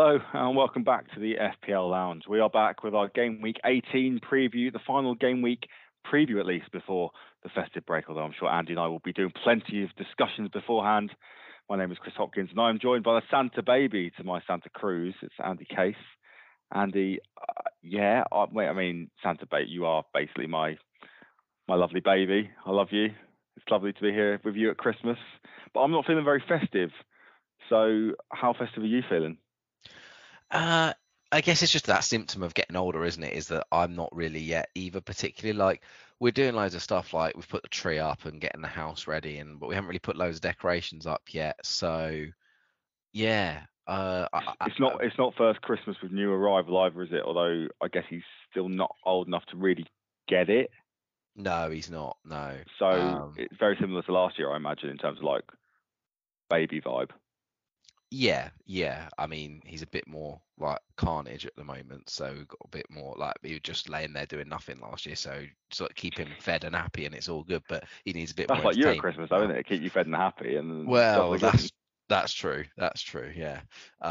Hello and welcome back to the FPL Lounge. We are back with our Game Week 18 preview, the final Game Week preview at least before the festive break, although I'm sure Andy and I will be doing plenty of discussions beforehand. My name is Chris Hopkins and I'm joined by the Santa baby to my Santa Cruz. It's Andy Case. Andy, Santa baby, you are basically my lovely baby. I love you. It's lovely to be here with you at Christmas, but I'm not feeling very festive. So how festive are you feeling? I guess it's just that symptom of getting older, isn't it? Is that I'm not really yet either, particularly like we're doing loads of stuff, like we've put the tree up and getting the house ready, but we haven't really put loads of decorations up yet. So yeah, it's not first Christmas with new arrival either, is it? Although I guess he's still not old enough to really get it. No, he's not. No. So it's very similar to last year, I imagine, in terms of like baby vibe. Yeah. I mean, he's a bit more like Carnage at the moment, so we've got a bit more like he was just laying there doing nothing last year, so sort of keep him fed and happy, and it's all good. But he needs a bit That's more. That's like you at Christmas, though, isn't it? Keep you fed and happy, and well, that's true. That's true. Yeah.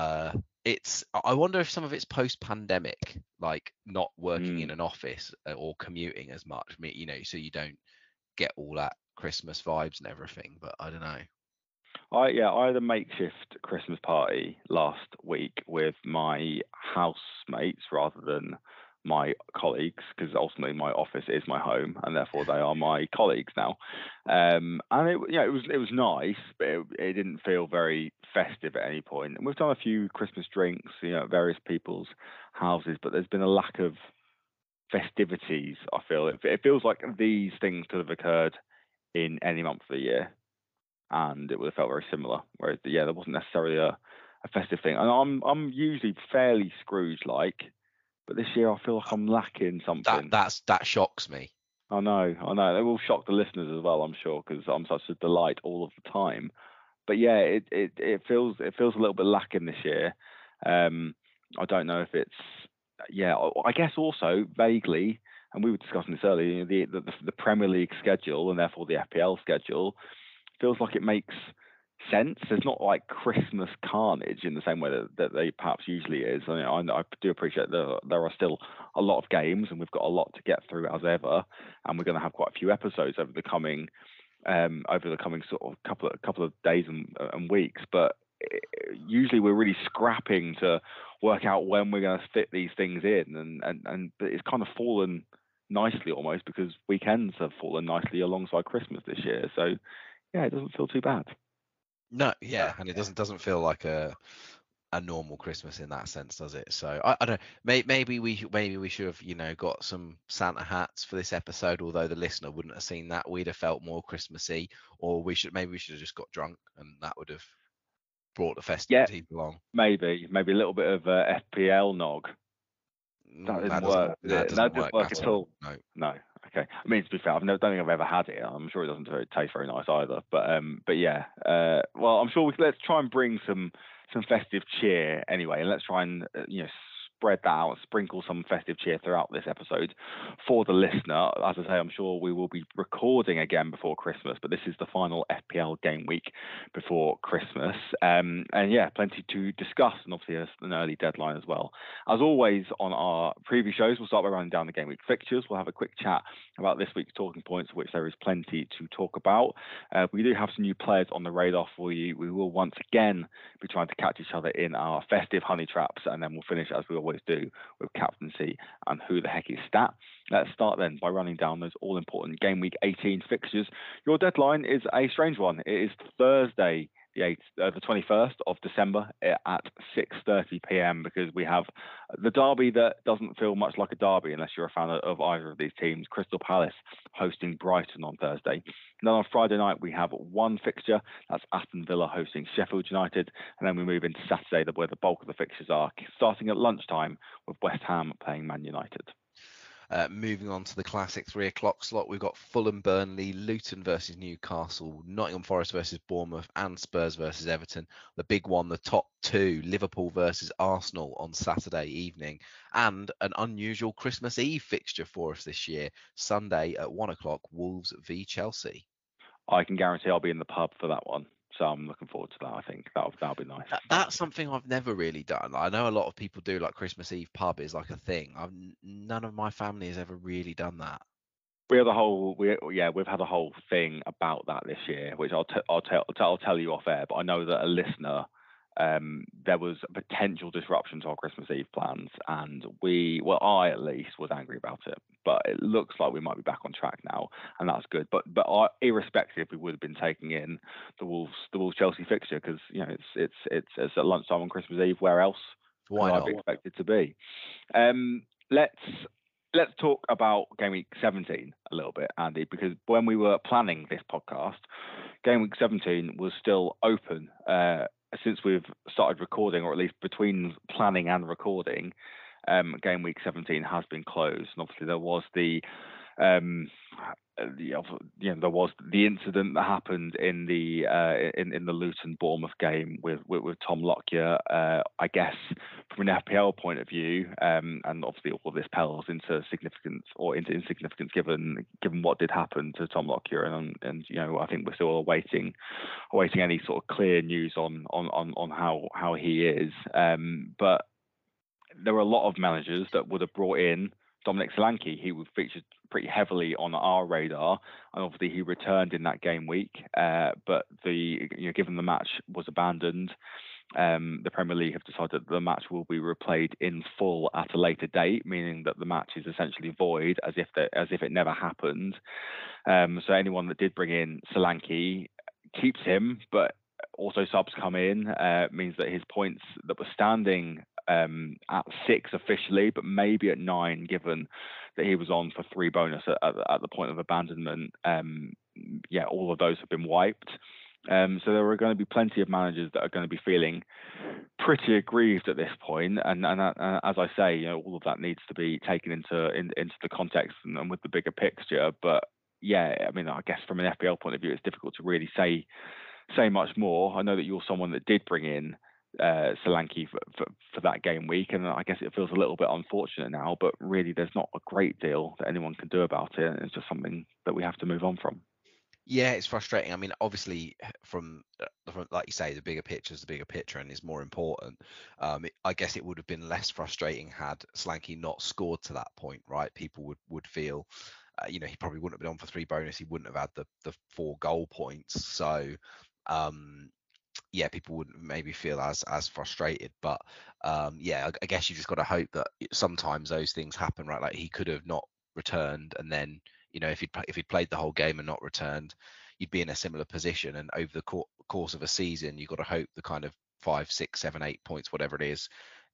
I wonder if some of it's post-pandemic, like not working in an office or commuting as much. I mean, so you don't get all that Christmas vibes and everything. But I don't know. I had a makeshift Christmas party last week with my housemates rather than my colleagues, because ultimately my office is my home and therefore they are my colleagues now. And it was nice, but it didn't feel very festive at any point. And we've done a few Christmas drinks, at various people's houses, but there's been a lack of festivities. I feel it feels like these things could have occurred in any month of the year and it would have felt very similar. Whereas, there wasn't necessarily a festive thing. And I'm usually fairly Scrooge-like, but this year I feel like I'm lacking something. That shocks me. I know. It will shock the listeners as well, I'm sure, because I'm such a delight all of the time. But yeah, it feels a little bit lacking this year. I don't know if it's I guess also vaguely, and we were discussing this earlier, the Premier League schedule and therefore the FPL schedule feels like it makes sense. There's not like Christmas carnage in the same way that they perhaps usually is. I do appreciate that there are still a lot of games and we've got a lot to get through as ever, and we're going to have quite a few episodes over the coming sort of couple of days and weeks. But usually we're really scrapping to work out when we're going to fit these things in, and it's kind of fallen nicely almost because weekends have fallen nicely alongside Christmas this year. So yeah, it doesn't feel too bad. No, yeah, and it doesn't feel like a normal Christmas in that sense, does it? So I don't know. Maybe we should have got some Santa hats for this episode. Although the listener wouldn't have seen that, we'd have felt more Christmassy. Or we should have just got drunk, and that would have brought the festivity along. Maybe a little bit of FPL nog. That didn't work. That doesn't work at all. No. Okay. I mean, to be fair, don't think I've ever had it. I'm sure it doesn't taste very nice either. But yeah. Well, I'm sure let's try and bring some festive cheer anyway, and let's try and spread that out, sprinkle some festive cheer throughout this episode for the listener. As I say, I'm sure we will be recording again before Christmas, but this is the final FPL game week before Christmas. And yeah, plenty to discuss, and obviously an early deadline as well. As always on our preview shows, we'll start by running down the game week fixtures. We'll have a quick chat about this week's talking points, which there is plenty to talk about. We do have some new players on the radar for you. We will once again be trying to catch each other in our festive honey traps, and then we'll finish as we always do with captaincy and who the heck is stat. Let's start then by running down those all-important game week 18 fixtures. Your deadline is a strange one. It is Thursday, the 21st of December at 6:30 p.m. because we have the derby that doesn't feel much like a derby unless you're a fan of either of these teams. Crystal Palace hosting Brighton on Thursday. And then on Friday night we have one fixture, that's Aston Villa hosting Sheffield United, and then we move into Saturday where the bulk of the fixtures are, starting at lunchtime with West Ham playing Man United. Moving on to the classic 3:00 slot, we've got Fulham, Burnley, Luton versus Newcastle, Nottingham Forest versus Bournemouth, and Spurs versus Everton. The big one, the top two, Liverpool versus Arsenal on Saturday evening, and an unusual Christmas Eve fixture for us this year, Sunday at 1:00, Wolves v Chelsea. I can guarantee I'll be in the pub for that one. So I'm looking forward to that. I think that'll be nice. That's something I've never really done. I know a lot of people do, like Christmas Eve pub is like a thing. None of my family has ever really done that. We've had a whole thing about that this year, which I'll tell you off air. But I know that a listener, there was a potential disruption to our Christmas Eve plans, and I at least was angry about it. But it looks like we might be back on track now, and that's good. But irrespective, we would have been taking in the Wolves Chelsea fixture, because it's at lunchtime on Christmas Eve. Where else Why not? I'd be expected to be? Let's talk about game week 17 a little bit, Andy, because when we were planning this podcast, game week 17 was still open. Since we've started recording, or at least between planning and recording, game week 17 has been closed. And obviously there was there was the incident that happened in the Luton Bournemouth game with Tom Lockyer. I guess from an FPL point of view, and obviously all of this pales into significance or into insignificance given what did happen to Tom Lockyer, and I think we're still awaiting any sort of clear news on how he is. But there were a lot of managers that would have brought in Dominic Solanke. He was featured pretty heavily on our radar, and obviously he returned in that game week. But given the match was abandoned, the Premier League have decided that the match will be replayed in full at a later date, meaning that the match is essentially void, as if it never happened. So anyone that did bring in Solanke keeps him, but also subs come in. Means that his points that were standing at 6 officially, but maybe at 9, given that he was on for 3 bonus at the point of abandonment. All of those have been wiped. So there are going to be plenty of managers that are going to be feeling pretty aggrieved at this point, and as I say, all of that needs to be taken into the context and with the bigger picture. But I mean, I guess from an FPL point of view, it's difficult to really say much more. I know that you're someone that did bring in Solanke for that game week, and I guess it feels a little bit unfortunate now, but really there's not a great deal that anyone can do about it. It's just something that we have to move on from. Yeah, it's frustrating. I mean, obviously, from like you say, the bigger picture is the bigger picture and is more important. I guess it would have been less frustrating had Solanke not scored to that point, right? People would feel, he probably wouldn't have been on for 3 bonus. He wouldn't have had the 4 goal points. So, people wouldn't maybe feel as frustrated. But I guess you just got to hope that sometimes those things happen, right? Like he could have not returned, and then if he'd played the whole game and not returned, you'd be in a similar position. And over the course of a season, you've got to hope the kind of 5, 6, 7, 8 points, whatever it is,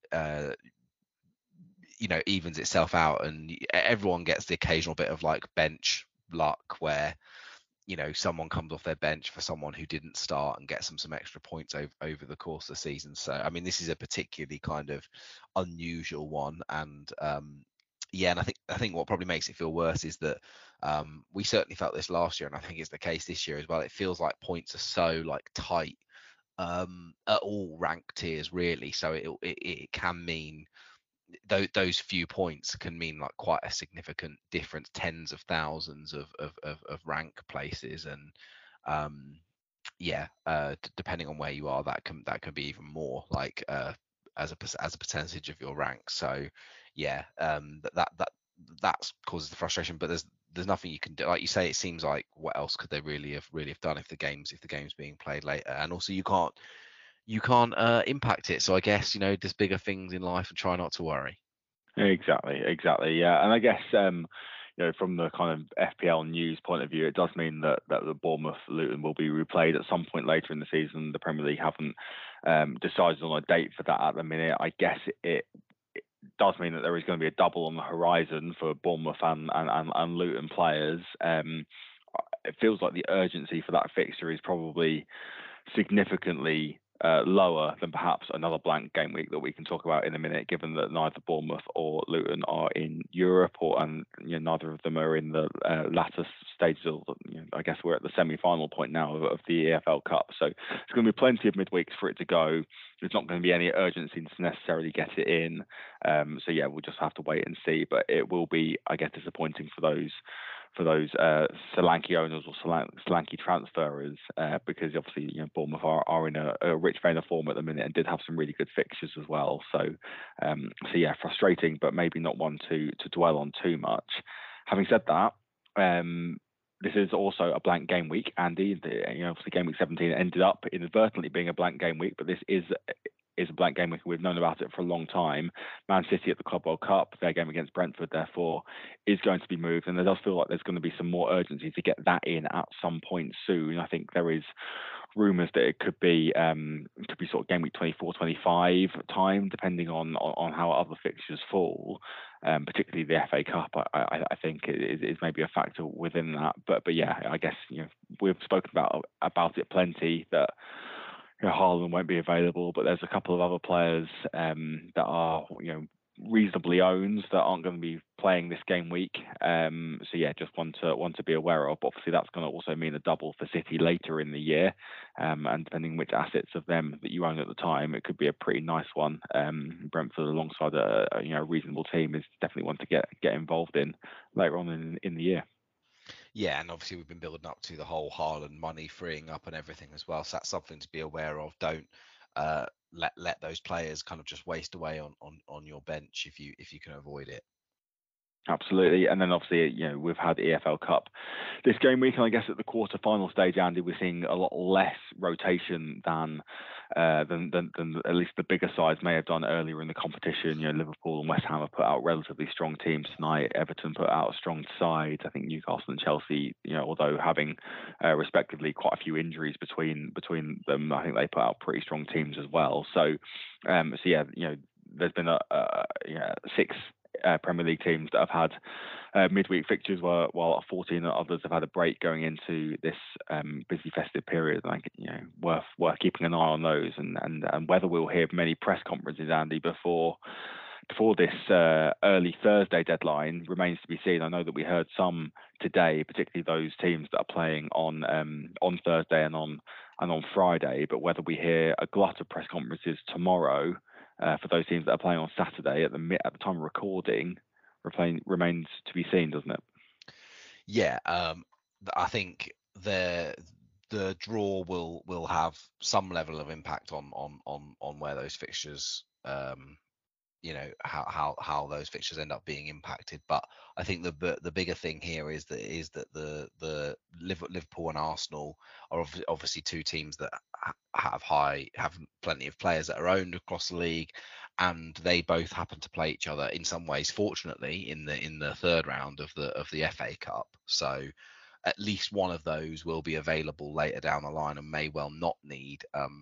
evens itself out, and everyone gets the occasional bit of like bench luck where someone comes off their bench for someone who didn't start and gets them some extra points over the course of the season. So I mean, this is a particularly kind of unusual one, and and I think what probably makes it feel worse is that we certainly felt this last year, and I think it's the case this year as well. It feels like points are so like tight at all rank tiers, really. So it can mean those few points can mean like quite a significant difference, tens of thousands of rank places, and depending on where you are, that can be even more, like as a percentage of your rank. So that causes the frustration, but there's nothing you can do. Like you say, it seems like what else could they really have done if the game's being played later, and also you can't impact it. So I guess there's bigger things in life, and try not to worry. Exactly. Yeah, and I guess from the kind of FPL news point of view, it does mean that the Bournemouth Luton will be replayed at some point later in the season. The Premier League haven't decided on a date for that at the minute. I guess it does mean that there is going to be a double on the horizon for Bournemouth and Luton players. It feels like the urgency for that fixture is probably significantly lower than perhaps another blank game week that we can talk about in a minute, given that neither Bournemouth or Luton are in Europe, and neither of them are in the latter stages of, I guess we're at the semi-final point now of the EFL Cup. So there's going to be plenty of midweeks for it to go. There's not going to be any urgency to necessarily get it in. We'll just have to wait and see. But it will be, I guess, disappointing for for those Solanke owners or Solanke transferers, because obviously Bournemouth are in a rich vein of form at the minute and did have some really good fixtures as well. So yeah, frustrating, but maybe not one to dwell on too much. Having said that, this is also a blank game week, Andy. Obviously game week 17 ended up inadvertently being a blank game week, but this is a blank game week. We've known about it for a long time. Man City at the Club World Cup, their game against Brentford, therefore, is going to be moved, and it does feel like there's going to be some more urgency to get that in at some point soon. I think there is rumours that it could be sort of game week 24, 25 time, depending on how other fixtures fall. Particularly the FA Cup, I think is maybe a factor within that. But yeah, I guess we've spoken about it plenty that Haaland won't be available, but there's a couple of other players that are reasonably owned that aren't going to be playing this game week. So yeah, just one to be aware of. But obviously, that's going to also mean a double for City later in the year, and depending which assets of them that you own at the time, it could be a pretty nice one. Brentford alongside a reasonable team is definitely one to get involved in later on in the year. Yeah, and obviously we've been building up to the whole Haaland money freeing up and everything as well. So that's something to be aware of. Don't let those players kind of just waste away on your bench if you can avoid it. Absolutely, and then obviously we've had EFL Cup this game week, and I guess at the quarter-final stage, Andy, we're seeing a lot less rotation than at least the bigger sides may have done earlier in the competition. Liverpool and West Ham have put out relatively strong teams tonight. Everton put out a strong side. I think Newcastle and Chelsea, although having respectively quite a few injuries between them, I think they put out pretty strong teams as well. So yeah, there's been six Premier League teams that have had midweek fixtures, while 14 others have had a break going into this busy festive period. I think worth keeping an eye on those, and whether we'll hear many press conferences, Andy, before this early Thursday deadline remains to be seen. I know that we heard some today, particularly those teams that are playing on Thursday and on Friday. But whether we hear a glut of press conferences tomorrow for those teams that are playing on Saturday at the time of recording remains to be seen, doesn't it? Yeah, I think the draw will have some level of impact on where those fixtures how those fixtures end up being impacted. But I think the bigger thing here is that the Liverpool and Arsenal are obviously two teams that have plenty of players that are owned across the league, and they both happen to play each other in some ways, fortunately, in the third round of the FA Cup. So at least one of those will be available later down the line and may well not need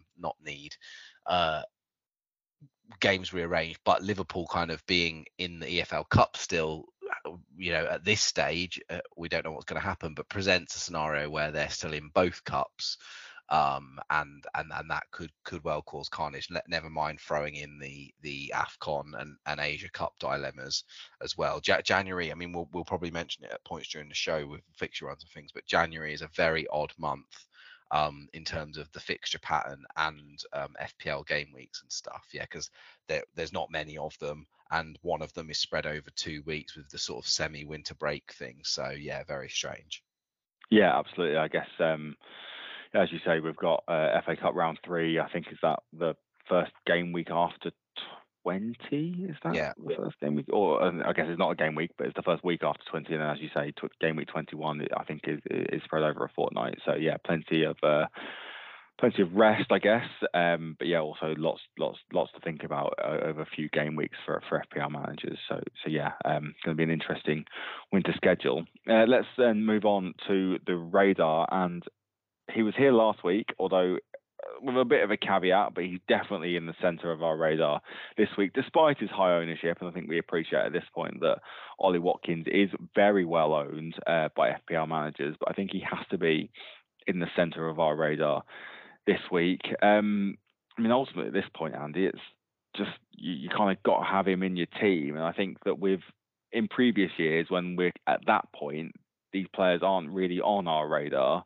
games rearranged. But Liverpool kind of being in the EFL Cup still, at this stage, we don't know what's going to happen, but presents a scenario where they're still in both cups, and that could well cause carnage. Never mind throwing in the AFCON and Asia Cup dilemmas as well. January, I mean, we'll probably mention it at points during the show with fixture runs and things, but January is a very odd month in terms of the fixture pattern and FPL game weeks and stuff. Yeah, because there's not many of them, and one of them is spread over 2 weeks with the sort of semi-winter break thing. So yeah, very strange. Yeah, absolutely. I guess as you say, we've got FA Cup round 3. I think is that the first game week after 20? Is that the first game week? Or I guess it's not a game week, but it's the first week after 20. And then, as you say, game week 21, I think is spread over a fortnight. So yeah, plenty of rest, I guess. But yeah, also lots to think about over a few game weeks for FPL managers. So yeah, going to be an interesting winter schedule. Let's then move on to the radar, and he was here last week, although with a bit of a caveat, but he's definitely in the centre of our radar this week, despite his high ownership. And I think we appreciate at this point that Ollie Watkins is very well owned by FPL managers, but I think he has to be in the centre of our radar this week. I mean, ultimately at this point, Andy, it's just you kind of got to have him in your team. And I think that in previous years, when we're at that point, these players aren't really on our radar.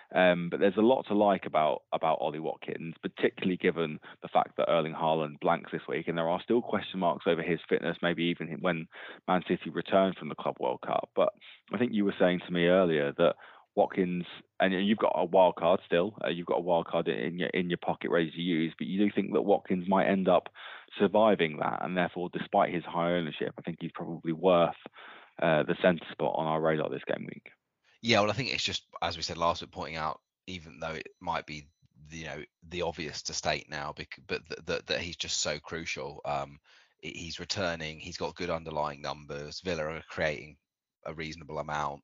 But there's a lot to like about Ollie Watkins, particularly given the fact that Erling Haaland blanks this week, and there are still question marks over his fitness, maybe even when Man City return from the Club World Cup. But I think you were saying to me earlier that Watkins, and you've got a wild card still. You've got a wild card in your pocket ready to use, but you do think that Watkins might end up surviving that, and therefore, despite his high ownership, I think he's probably worth the centre spot on our radar this game week. Yeah, well, I think it's just, as we said last week, pointing out, even though it might be the obvious to state now, but that he's just so crucial. He's returning. He's got good underlying numbers. Villa are creating a reasonable amount.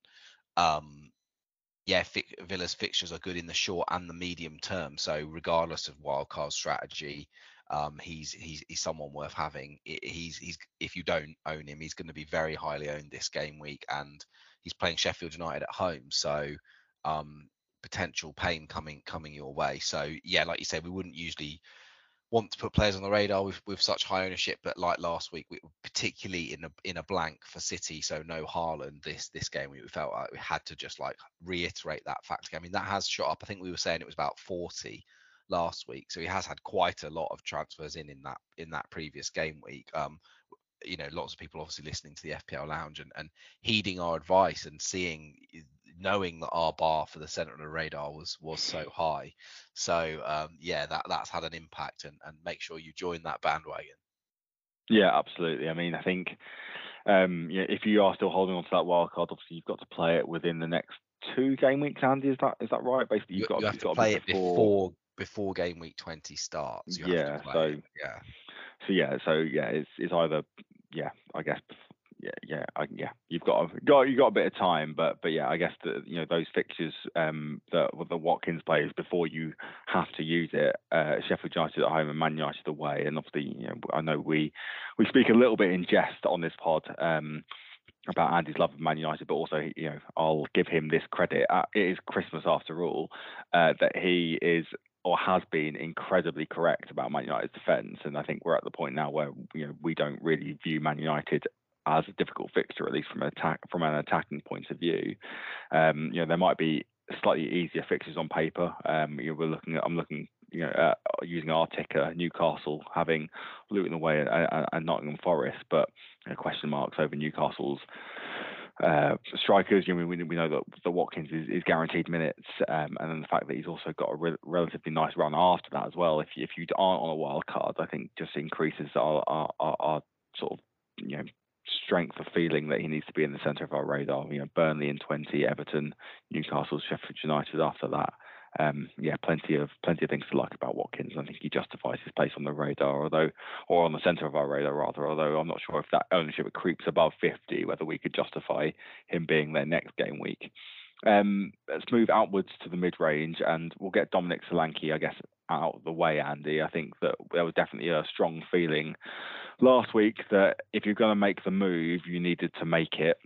Villa's fixtures are good in the short and the medium term. So regardless of wildcard strategy, he's someone worth having. He's if you don't own him, he's going to be very highly owned this game week, and he's playing Sheffield United at home. So potential pain coming your way. So yeah, like you said, we wouldn't usually want to put players on the radar with such high ownership, but like last week, we particularly in a blank for City, so no Haaland this game, we felt like we had to just like reiterate that fact. I mean, that has shot up. I think we were saying it was about 40 last week, so he has had quite a lot of transfers in that previous game week. Lots of people obviously listening to the FPL Lounge and heeding our advice and knowing that our bar for the centre of the radar was so high. So that's had an impact, and make sure you join that bandwagon. Yeah, absolutely. I mean, I think if you are still holding on to that wild card, obviously you've got to play it within the next 2 game weeks. Andy, is that right? Basically, you have to play it before game week 20 starts. So it's either I guess you've got a bit of time, but yeah, I guess that those fixtures that the Watkins plays before you have to use it, Sheffield United at home and Man United away, and obviously I know we speak a little bit in jest on this pod about Andy's love of Man United, but also I'll give him this credit. It is Christmas after all, that he is or has been incredibly correct about Man United's defence, and I think we're at the point now where we don't really view Man United as a difficult fixture, at least from an attacking point of view. There might be slightly easier fixtures on paper. I'm looking at using our ticker, Newcastle having Luton away and Nottingham Forest, but question marks over Newcastle's strikers. We know that the Watkins is guaranteed minutes, and then the fact that he's also got a relatively nice run after that as well. If you aren't on a wild card, I think just increases our sort of strength of feeling that he needs to be in the centre of our radar. Burnley in 20, Everton, Newcastle, Sheffield United after that. Plenty of things to like about Watkins. I think he justifies his place on the radar, or on the centre of our radar rather. Although I'm not sure if that ownership creeps above 50, whether we could justify him being there next game week. Let's move outwards to the mid-range, and we'll get Dominic Solanke, I guess, out of the way, Andy. I think that there was definitely a strong feeling last week that if you're going to make the move, you needed to make it.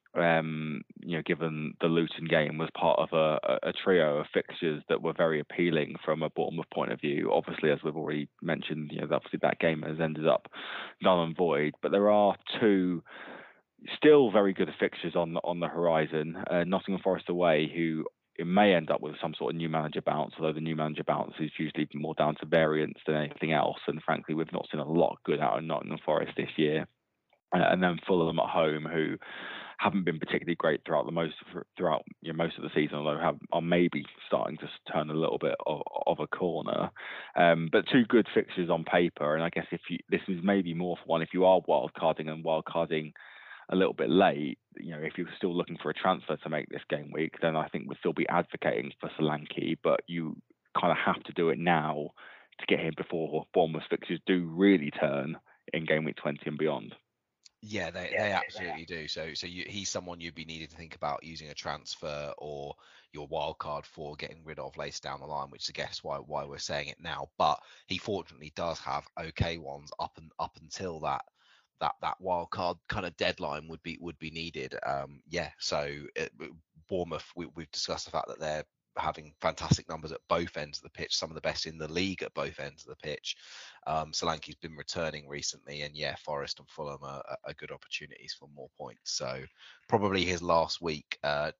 Given the Luton game was part of a trio of fixtures that were very appealing from a Bournemouth point of view. Obviously, as we've already mentioned, obviously that game has ended up null and void. But there are 2 still very good fixtures on the horizon. Nottingham Forest away, who it may end up with some sort of new manager bounce, although the new manager bounce is usually more down to variance than anything else. And frankly, we've not seen a lot good out of Nottingham Forest this year. And then Fulham at home, who haven't been particularly great throughout most of the season, although are maybe starting to turn a little bit of a corner. But 2 good fixtures on paper, and I guess this is maybe more for one if you are wildcarding a little bit late. If you're still looking for a transfer to make this game week, then I think we'll still be advocating for Solanke, but you kind of have to do it now to get him before Bournemouth fixtures do really turn in game week 20 and beyond. Yeah, they absolutely do. So he's someone you'd be needing to think about using a transfer or your wild card for getting rid of later down the line, which is I guess why we're saying it now. But he fortunately does have okay ones up until that wild card kind of deadline would be needed. So Bournemouth, we've discussed the fact that they're having fantastic numbers at both ends of the pitch, some of the best in the league at both ends of the pitch. Solanke's been returning recently, and Forest and Fulham are good opportunities for more points. So probably his last week,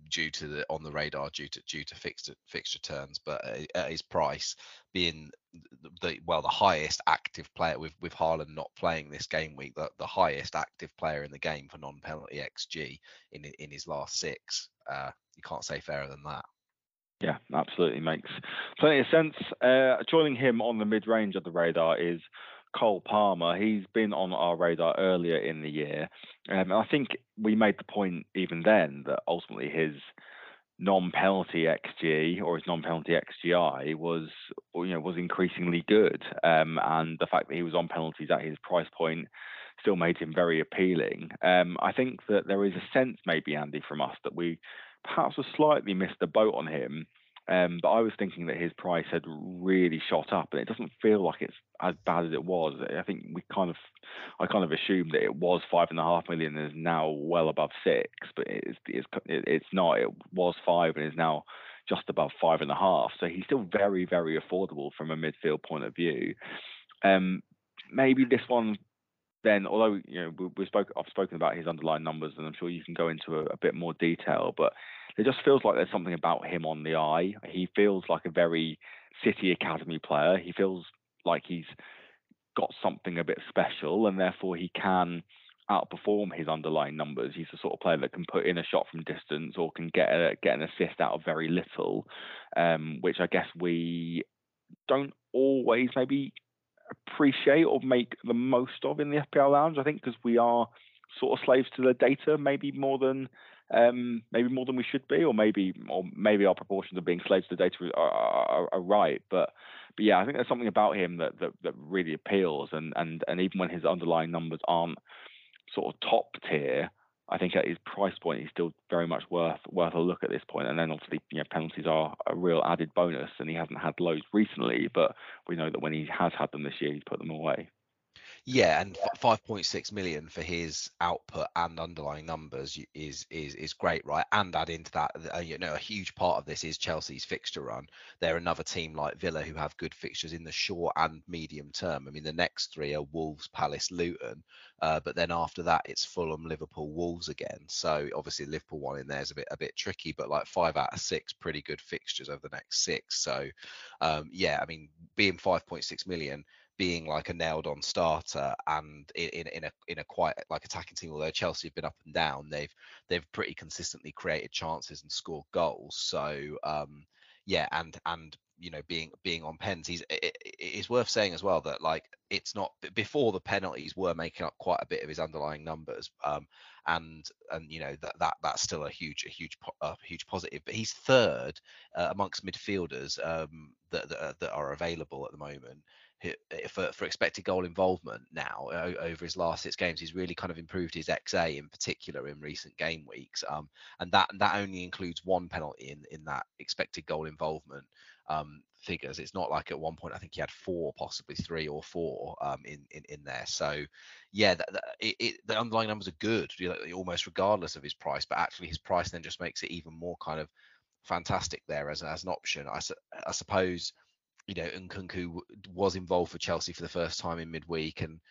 due to on the radar due to fixture turns, but at his price being the highest active player with Haaland not playing this game week, the highest active player in the game for non-penalty XG in his last 6. You can't say fairer than that. Yeah, absolutely makes plenty of sense. Joining him on the mid-range of the radar is Cole Palmer. He's been on our radar earlier in the year. I think we made the point even then that ultimately his non-penalty XG or his non-penalty XGI was increasingly good. And the fact that he was on penalties at his price point still made him very appealing. I think that there is a sense maybe, Andy, from us that we perhaps have slightly missed the boat on him. But I was thinking that his price had really shot up, and it doesn't feel like it's as bad as it was. I think I kind of assumed that it was 5.5 million and is now well above 6, but it's not. It was 5 and is now just above 5.5. So he's still very, very affordable from a midfield point of view. Maybe this one. Then, although I've spoken about his underlying numbers, and I'm sure you can go into a bit more detail, but it just feels like there's something about him on the eye. He feels like a very City Academy player. He feels like he's got something a bit special, and therefore he can outperform his underlying numbers. He's the sort of player that can put in a shot from distance or can get an assist out of very little, which I guess we don't always maybe appreciate or make the most of in the FPL Lounge. I think because we are sort of slaves to the data, maybe more than we should be, or maybe our proportions of being slaves to the data are right. But yeah, I think there's something about him that really appeals, and even when his underlying numbers aren't sort of top tier, I think at his price point, he's still very much worth a look at this point. And then obviously, penalties are a real added bonus, and he hasn't had loads recently, but we know that when he has had them this year, he's put them away. Yeah, and 5.6 million for his output and underlying numbers is great, right? And add into that, a huge part of this is Chelsea's fixture run. They're another team like Villa who have good fixtures in the short and medium term. I mean, the next 3 are Wolves, Palace, Luton, but then after that it's Fulham, Liverpool, Wolves again. So obviously the Liverpool one in there is a bit tricky, but like 5 out of 6 pretty good fixtures over the next 6. So I mean, being 5.6 million. Being like a nailed-on starter and in a quite like attacking team, although Chelsea have been up and down, they've pretty consistently created chances and scored goals. So and being on pens, it's worth saying as well that like it's not before the penalties were making up quite a bit of his underlying numbers, and that's still a huge positive. But he's third amongst midfielders that are available at the moment. For expected goal involvement now over his last 6 games. He's really kind of improved his XA in particular in recent game weeks, and that only includes 1 penalty in that expected goal involvement figures. It's not like at one point I think he had 4, possibly 3 or 4 in there. So yeah, the underlying numbers are good, almost regardless of his price, but actually his price then just makes it even more kind of fantastic there as an option. I suppose Nkunku was involved for Chelsea for the first time in midweek, and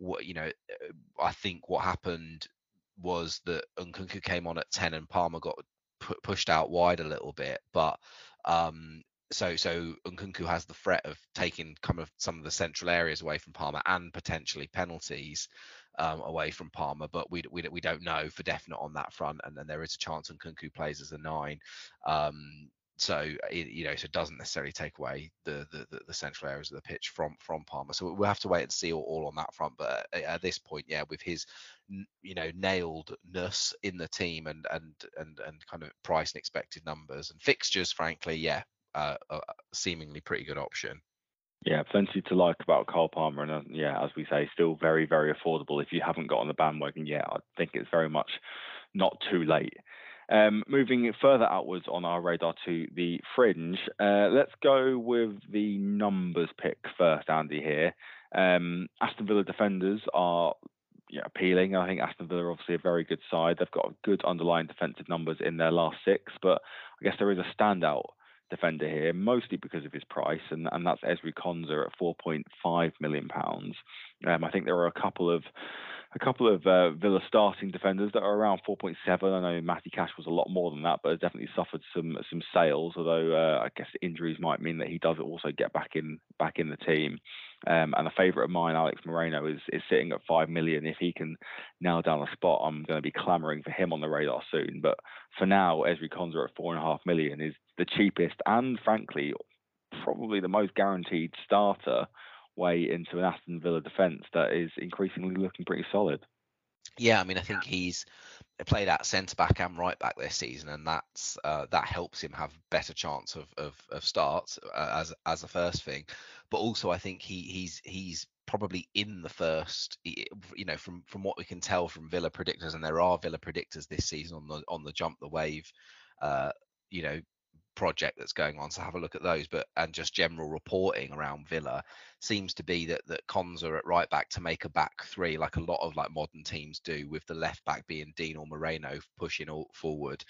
I think what happened was that Nkunku came on at 10 and Palmer got pushed out wide a little bit, but so Nkunku has the threat of taking kind of some of the central areas away from Palmer and potentially penalties away from Palmer, but we don't know for definite on that front, and then there is a chance Nkunku plays as a 9. So it doesn't necessarily take away the central areas of the pitch from Palmer. So we'll have to wait and see all on that front. But at this point, yeah, with his nailedness in the team and kind of price and expected numbers and fixtures, frankly, yeah, a seemingly pretty good option. Yeah, plenty to like about Cole Palmer, and as we say, still very, very affordable. If you haven't got on the bandwagon yet, I think it's very much not too late. Moving further outwards on our radar to the fringe, let's go with the numbers pick first, Andy, here. Aston Villa defenders are appealing. I think Aston Villa are obviously a very good side. They've got good underlying defensive numbers in their last 6, but I guess there is a standout defender here, mostly because of his price, and that's Ezri Konsa at £4.5 million. I think there are a couple of a couple of Villa starting defenders that are around 4.7. I know Matty Cash was a lot more than that, but has definitely suffered some sales. Although I guess injuries might mean that he does also get back in the team. And a favourite of mine, Alex Moreno, is sitting at 5 million. If he can nail down a spot, I'm going to be clamouring for him on the radar soon. But for now, Ezri Konsa at 4.5 million is the cheapest and frankly probably the most guaranteed starter way into an Aston Villa defence that is increasingly looking pretty solid. Yeah, I mean, I think he's played at centre back and right back this season, and that's that helps him have better chance of starts as a first thing. But also, I think he's probably in the first, from what we can tell from Villa predictors, and there are Villa predictors this season on the Jump the Wave, project that's going on, so have a look at those. And just general reporting around Villa seems to be that Konsa at right back to make a back three, like a lot of like modern teams do, with the left back being Dean or Moreno pushing all forward.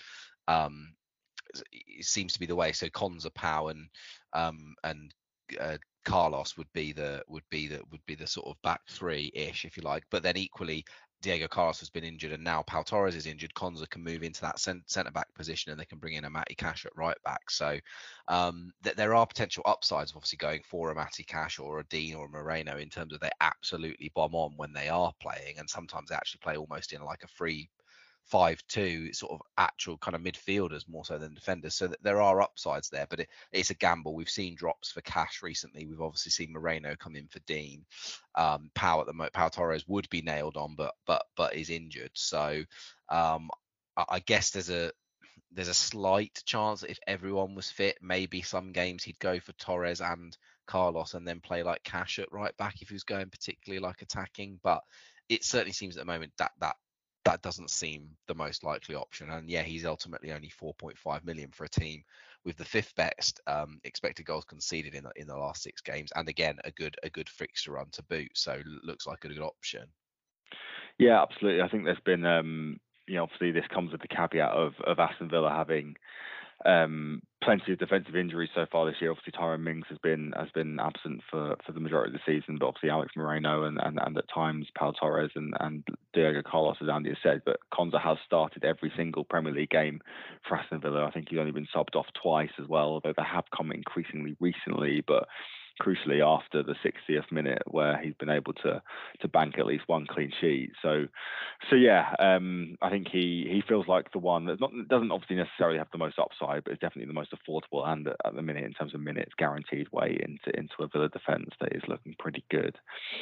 It seems to be the way. So Konsa, Pau, and Carlos would be the sort of back three ish, if you like. But then equally, Diego Carlos has been injured, and now Pau Torres is injured. Konsa can move into that centre back position, and they can bring in a Matty Cash at right back. So there are potential upsides of obviously going for a Matty Cash or a Dean or a Moreno in terms of they absolutely bomb on when they are playing, and sometimes they actually play almost in like a 3-5-2 sort of actual kind of midfielders more so than defenders. So there are upsides there, but it's a gamble. We've seen drops for Cash recently. We've obviously seen Moreno come in for Dean. Pau Torres would be nailed on, but is injured. So I guess there's a slight chance that if everyone was fit, maybe some games he'd go for Torres and Carlos and then play like Cash at right back if he was going particularly like attacking. But it certainly seems at the moment that doesn't seem the most likely option. And yeah, he's ultimately only 4.5 million for a team with the fifth best expected goals conceded in the last 6 games, and again a good fixture run to boot. So looks like a good option. Yeah, absolutely. I think there's been obviously this comes with the caveat of Aston Villa having plenty of defensive injuries so far this year. Obviously, Tyrone Mings has been absent for the majority of the season, but obviously Alex Moreno and at times Pau Torres and Diego Carlos, as Andy has said. But Konsa has started every single Premier League game for Aston Villa. I think he's only been subbed off twice as well, although they have come increasingly recently. But crucially after the 60th minute, where he's been able to bank at least one clean sheet. So yeah, I think he feels like the one that doesn't obviously necessarily have the most upside, but is definitely the most affordable, and at the minute in terms of minutes guaranteed way into a Villa defence that is looking pretty good.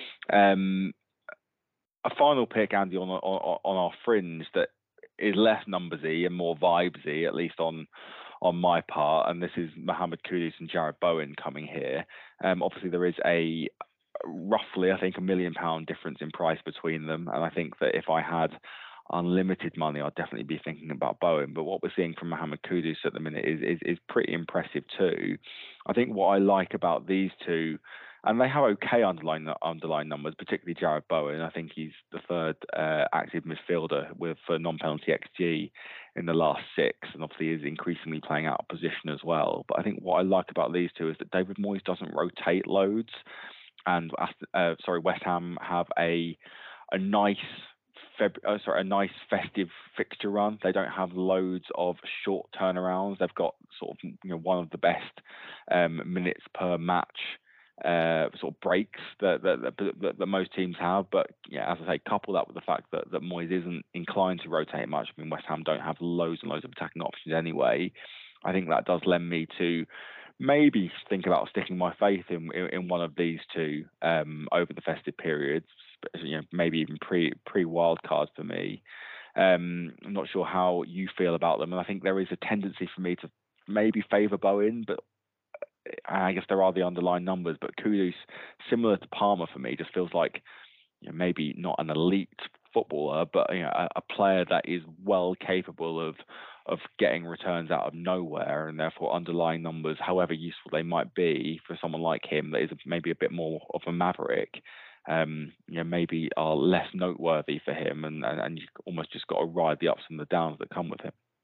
A final pick, Andy, on our fringe that is less numbersy and more vibesy, at least on my part, and this is Mohamed Kudus and Jarrod Bowen coming here. Obviously, there is a roughly, I think, £1 million difference in price between them, and I think that if I had unlimited money, I'd definitely be thinking about Bowen. But what we're seeing from Mohamed Kudus at the minute is pretty impressive too. I think what I like about these two, and they have okay underlying numbers, particularly Jarrod Bowen. I think he's the third active midfielder for non-penalty XG in the last 6, and obviously is increasingly playing out of position as well. But I think what I like about these two is that David Moyes doesn't rotate loads, and West Ham have a nice festive fixture run. They don't have loads of short turnarounds. They've got sort of one of the best minutes per match sort of breaks that most teams have. But yeah, as I say, couple that with the fact that Moyes isn't inclined to rotate much. I mean, West Ham don't have loads and loads of attacking options anyway. I think that does lend me to maybe think about sticking my faith in one of these two over the festive periods. Maybe even pre wild card for me. I'm not sure how you feel about them, and I think there is a tendency for me to maybe favour Bowen, but I guess there are the underlying numbers. But Kudus, similar to Palmer for me, just feels like maybe not an elite footballer, but a player that is well capable of getting returns out of nowhere, and therefore underlying numbers, however useful they might be for someone like him, that is maybe a bit more of a maverick. Maybe are less noteworthy for him, and you almost just got to ride the ups and the downs that come with him.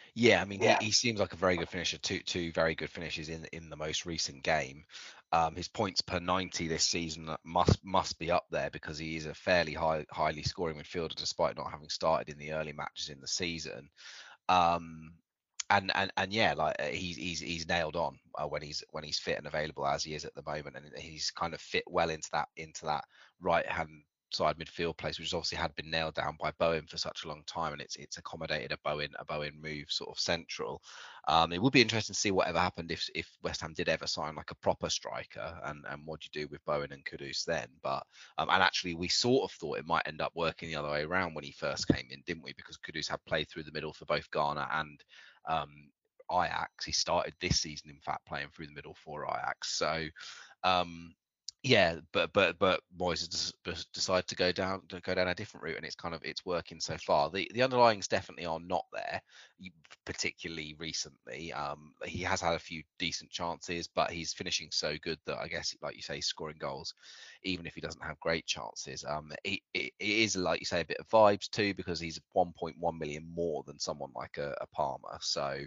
Yeah, I mean, he seems like a very good finisher. Two very good finishes in the most recent game. His points per 90 this season must be up there because he is a fairly highly scoring midfielder, despite not having started in the early matches in the season. Um, and yeah, like he's nailed on when he's fit and available as he is at the moment, and he's kind of fit well into that right hand side midfield place, which obviously had been nailed down by Bowen for such a long time, and it's accommodated a Bowen move sort of central. It would be interesting to see whatever happened if West Ham did ever sign like a proper striker, and what you do with Bowen and Kudus then. But and actually we sort of thought it might end up working the other way around when he first came in, didn't we? Because Kudus had played through the middle for both Ghana and Ajax. He started this season, in fact, playing through the middle for Ajax. So yeah, but Moyes has decided to go down a different route, and it's working so far. The underlyings definitely are not there, particularly recently. He has had a few decent chances, but he's finishing so good that I guess, like you say, scoring goals, even if he doesn't have great chances. It is, like you say, a bit of vibes too, because he's 1.1 million more than someone like a Palmer. So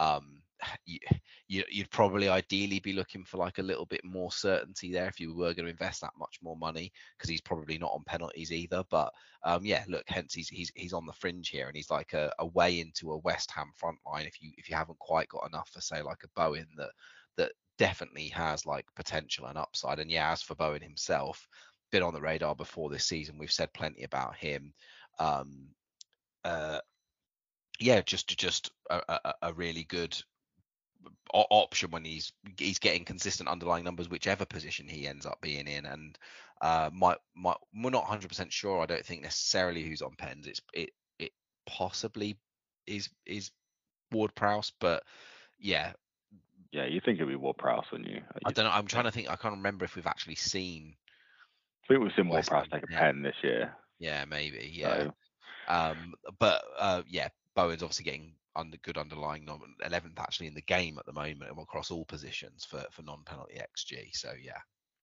you'd probably ideally be looking for like a little bit more certainty there if you were going to invest that much more money, because he's probably not on penalties either. But yeah, look, hence he's on the fringe here, and he's like a way into a West Ham front line if you haven't quite got enough for, say, like a Bowen that definitely has like potential and upside. And yeah, as for Bowen himself, been on the radar before this season. We've said plenty about him. Yeah, just a really good option when he's getting consistent underlying numbers, whichever position he ends up being in. And we're not 100% sure. I don't think necessarily who's on pens. It possibly is Ward-Prowse, but yeah. Yeah, you think it'd be Ward-Prowse, wouldn't you? I don't know. I'm trying to think. I can't remember if we've actually seen. I think we've seen Ward-Prowse take a pen this year. Yeah, maybe. Yeah. But yeah, Bowen's obviously getting good underlying 11th actually in the game at the moment, and across all positions for non-penalty XG. So yeah,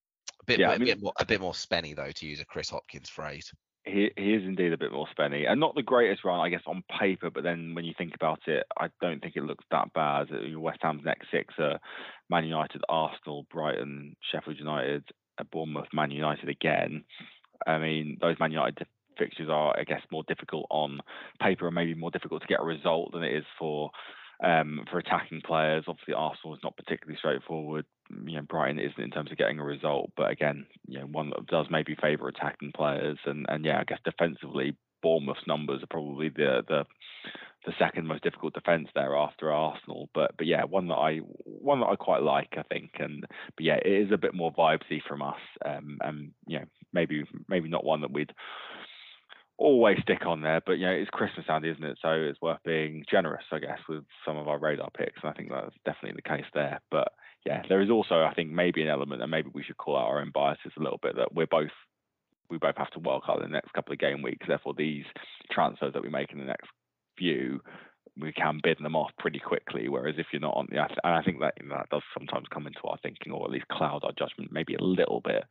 a bit more spenny though, to use a Chris Hopkins phrase. He is indeed a bit more spenny, and not the greatest run, I guess, on paper. But then when you think about it, I don't think it looks that bad. West Ham's next six are Man United, Arsenal, Brighton, Sheffield United, Bournemouth, Man United again. I mean, those Man United fixtures are, I guess, more difficult on paper and maybe more difficult to get a result than it is for attacking players. Obviously, Arsenal is not particularly straightforward. Brighton isn't in terms of getting a result, but again, one that does maybe favour attacking players. And yeah, I guess defensively, Bournemouth's numbers are probably the second most difficult defence there after Arsenal. But yeah, one that I quite like, I think. But yeah, it is a bit more vibesy from us. And maybe not one that we'd always stick on there, but it's Christmas, Andy, isn't it? So it's worth being generous, I guess, with some of our radar picks, and I think that's definitely the case there. But yeah, there is also, I think, maybe an element, and maybe we should call out our own biases a little bit, that we both have to wildcard in the next couple of game weeks. Therefore, these transfers that we make in the next few, we can bid them off pretty quickly. Whereas if you're not on, and I think that that does sometimes come into our thinking, or at least cloud our judgment maybe a little bit.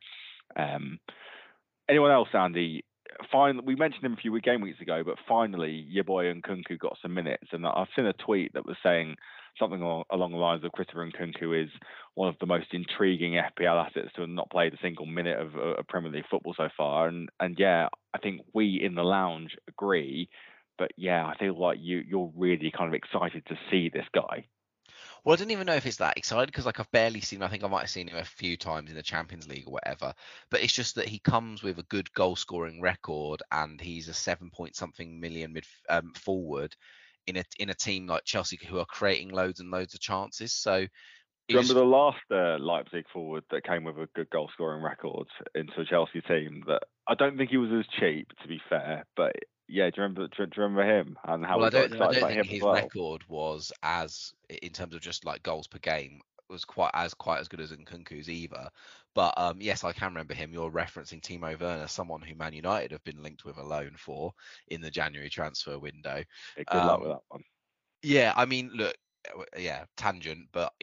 Anyone else, Andy? We mentioned him a few game weeks ago, but finally, your boy Nkunku got some minutes, and I've seen a tweet that was saying something along the lines of Christopher Nkunku is one of the most intriguing FPL assets to have not played a single minute of Premier League football so far. And yeah, I think we in the lounge agree. But yeah, I feel like you're really kind of excited to see this guy. Well, I don't even know if it's that excited, because like I've barely seen. I think I might have seen him a few times in the Champions League or whatever. But it's just that he comes with a good goal scoring record, and he's a 7 something million forward in a team like Chelsea, who are creating loads and loads of chances. So do you remember the last Leipzig forward that came with a good goal scoring record into a Chelsea team? That I don't think he was as cheap, to be fair, but yeah, do you remember him and how? Well, I don't think his record was, as in terms of just like goals per game, was quite as good as Nkunku's either. But yes, I can remember him. You're referencing Timo Werner, someone who Man United have been linked with a loan for in the January transfer window. Yeah, good luck with that one. Yeah, I mean, look, yeah, tangent, but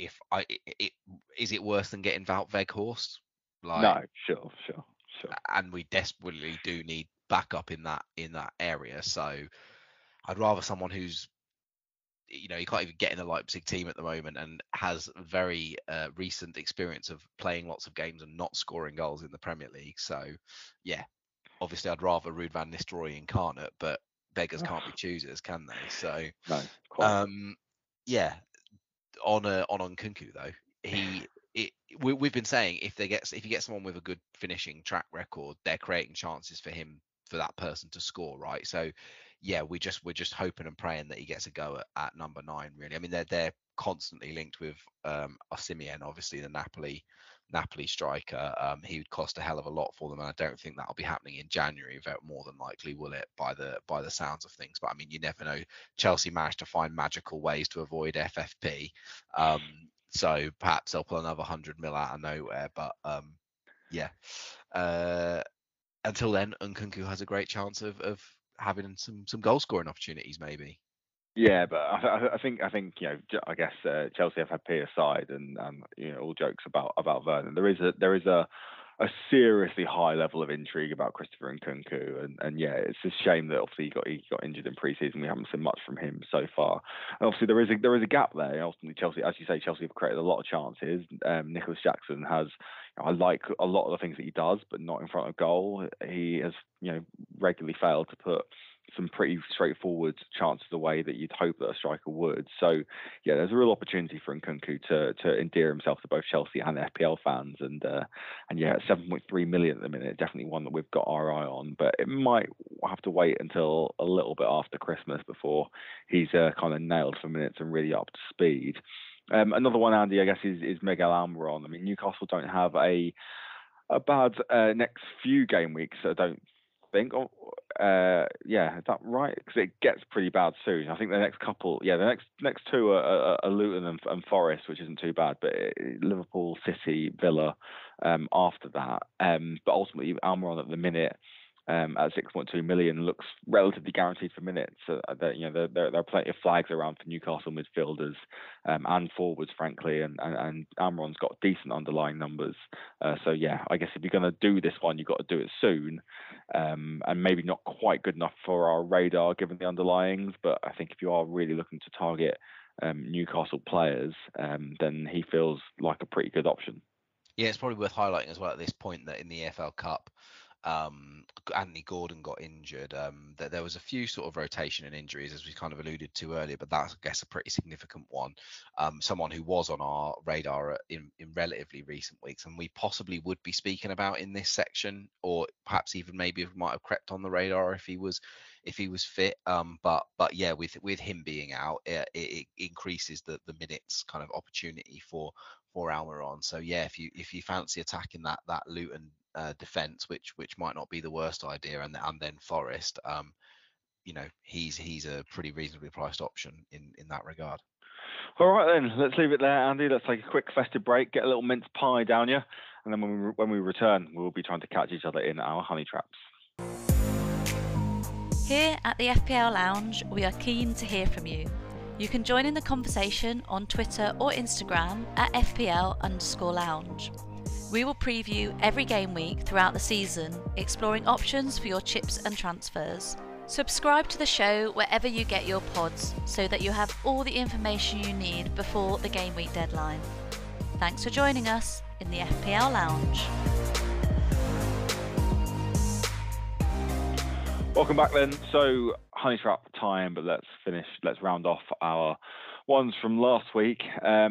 is it worse than getting Wout Weghorst? Like, no, sure. And we desperately do need backup in that area. So I'd rather someone who's you know, he can't even get in the Leipzig team at the moment, and has very recent experience of playing lots of games and not scoring goals in the Premier League. So, yeah, obviously I'd rather Ruud van Nistelrooy incarnate, but beggars can't be choosers, can they? So, no, quite. Yeah, on Nkunku though, we've been saying if you get someone with a good finishing track record, they're creating chances for that person to score, right? So yeah, we're just hoping and praying that he gets a go at number 9, really. I mean, they're constantly linked with Osimhen, obviously the Napoli striker. He would cost a hell of a lot for them, and I don't think that'll be happening in January. More than likely, will it? By the sounds of things, but I mean, you never know. Chelsea managed to find magical ways to avoid FFP, so perhaps they'll pull another 100 mil out of nowhere. But yeah, until then, Nkunku has a great chance of having some goal scoring opportunities, maybe. Yeah, but I think you know, I guess Chelsea FFP aside, and you know, all jokes about Vernon, there is a seriously high level of intrigue about Christopher Nkunku, and yeah, it's a shame that obviously he got injured in pre-season. We haven't seen much from him so far. And obviously there is a gap there. Ultimately, Chelsea, as you say, Chelsea have created a lot of chances. Nicholas Jackson has, you know, I like a lot of the things that he does, but not in front of goal. He has, you know, regularly failed to put some pretty straightforward chances away that you'd hope that a striker would. So yeah, there's a real opportunity for Nkunku to endear himself to both Chelsea and FPL fans, and yeah, at 7.3 million at the minute, definitely one that we've got our eye on, but it might have to wait until a little bit after Christmas before he's kind of nailed for minutes and really up to speed. Another one, Andy, I guess is Miguel Almiron. I mean, Newcastle don't have a bad next few game weeks, I don't think. Yeah, is that right? Because it gets pretty bad soon. I think the next couple, the next two are Luton and Forest, which isn't too bad, but Liverpool, City, Villa after that. But ultimately, Almiron at the minute at 6.2 million looks relatively guaranteed for minutes. You know, there are plenty of flags around for Newcastle midfielders and forwards, frankly, and Almiron's got decent underlying numbers. So yeah, I guess if you're going to do this one, you've got to do it soon, and maybe not quite good enough for our radar given the underlyings. But I think if you are really looking to target Newcastle players, then he feels like a pretty good option. Yeah, it's probably worth highlighting as well at this point that in the EFL Cup, Anthony Gordon got injured. That there was a few sort of rotation and injuries, as we kind of alluded to earlier, but that's, I guess, a pretty significant one. Someone who was on our radar in relatively recent weeks, and we possibly would be speaking about in this section, or perhaps even maybe might have crept on the radar if he was fit. But yeah, with him being out, it increases the minutes kind of opportunity for Almiron. So yeah, if you fancy attacking that Luton defense, which might not be the worst idea, and then Forest, you know, he's a pretty reasonably priced option in that regard. All right then, let's leave it there, Andy. Let's take a quick festive break, get a little mince pie down you, and then when we return, we'll be trying to catch each other in our honey traps. Here at the FPL Lounge, we are keen to hear from you. You can join in the conversation on Twitter or Instagram at FPL_lounge. We will preview every game week throughout the season, exploring options for your chips and transfers. Subscribe to the show wherever you get your pods so that you have all the information you need before the game week deadline. Thanks for joining us in the FPL Lounge. Welcome back then. So honey trap time, but let's round off our ones from last week.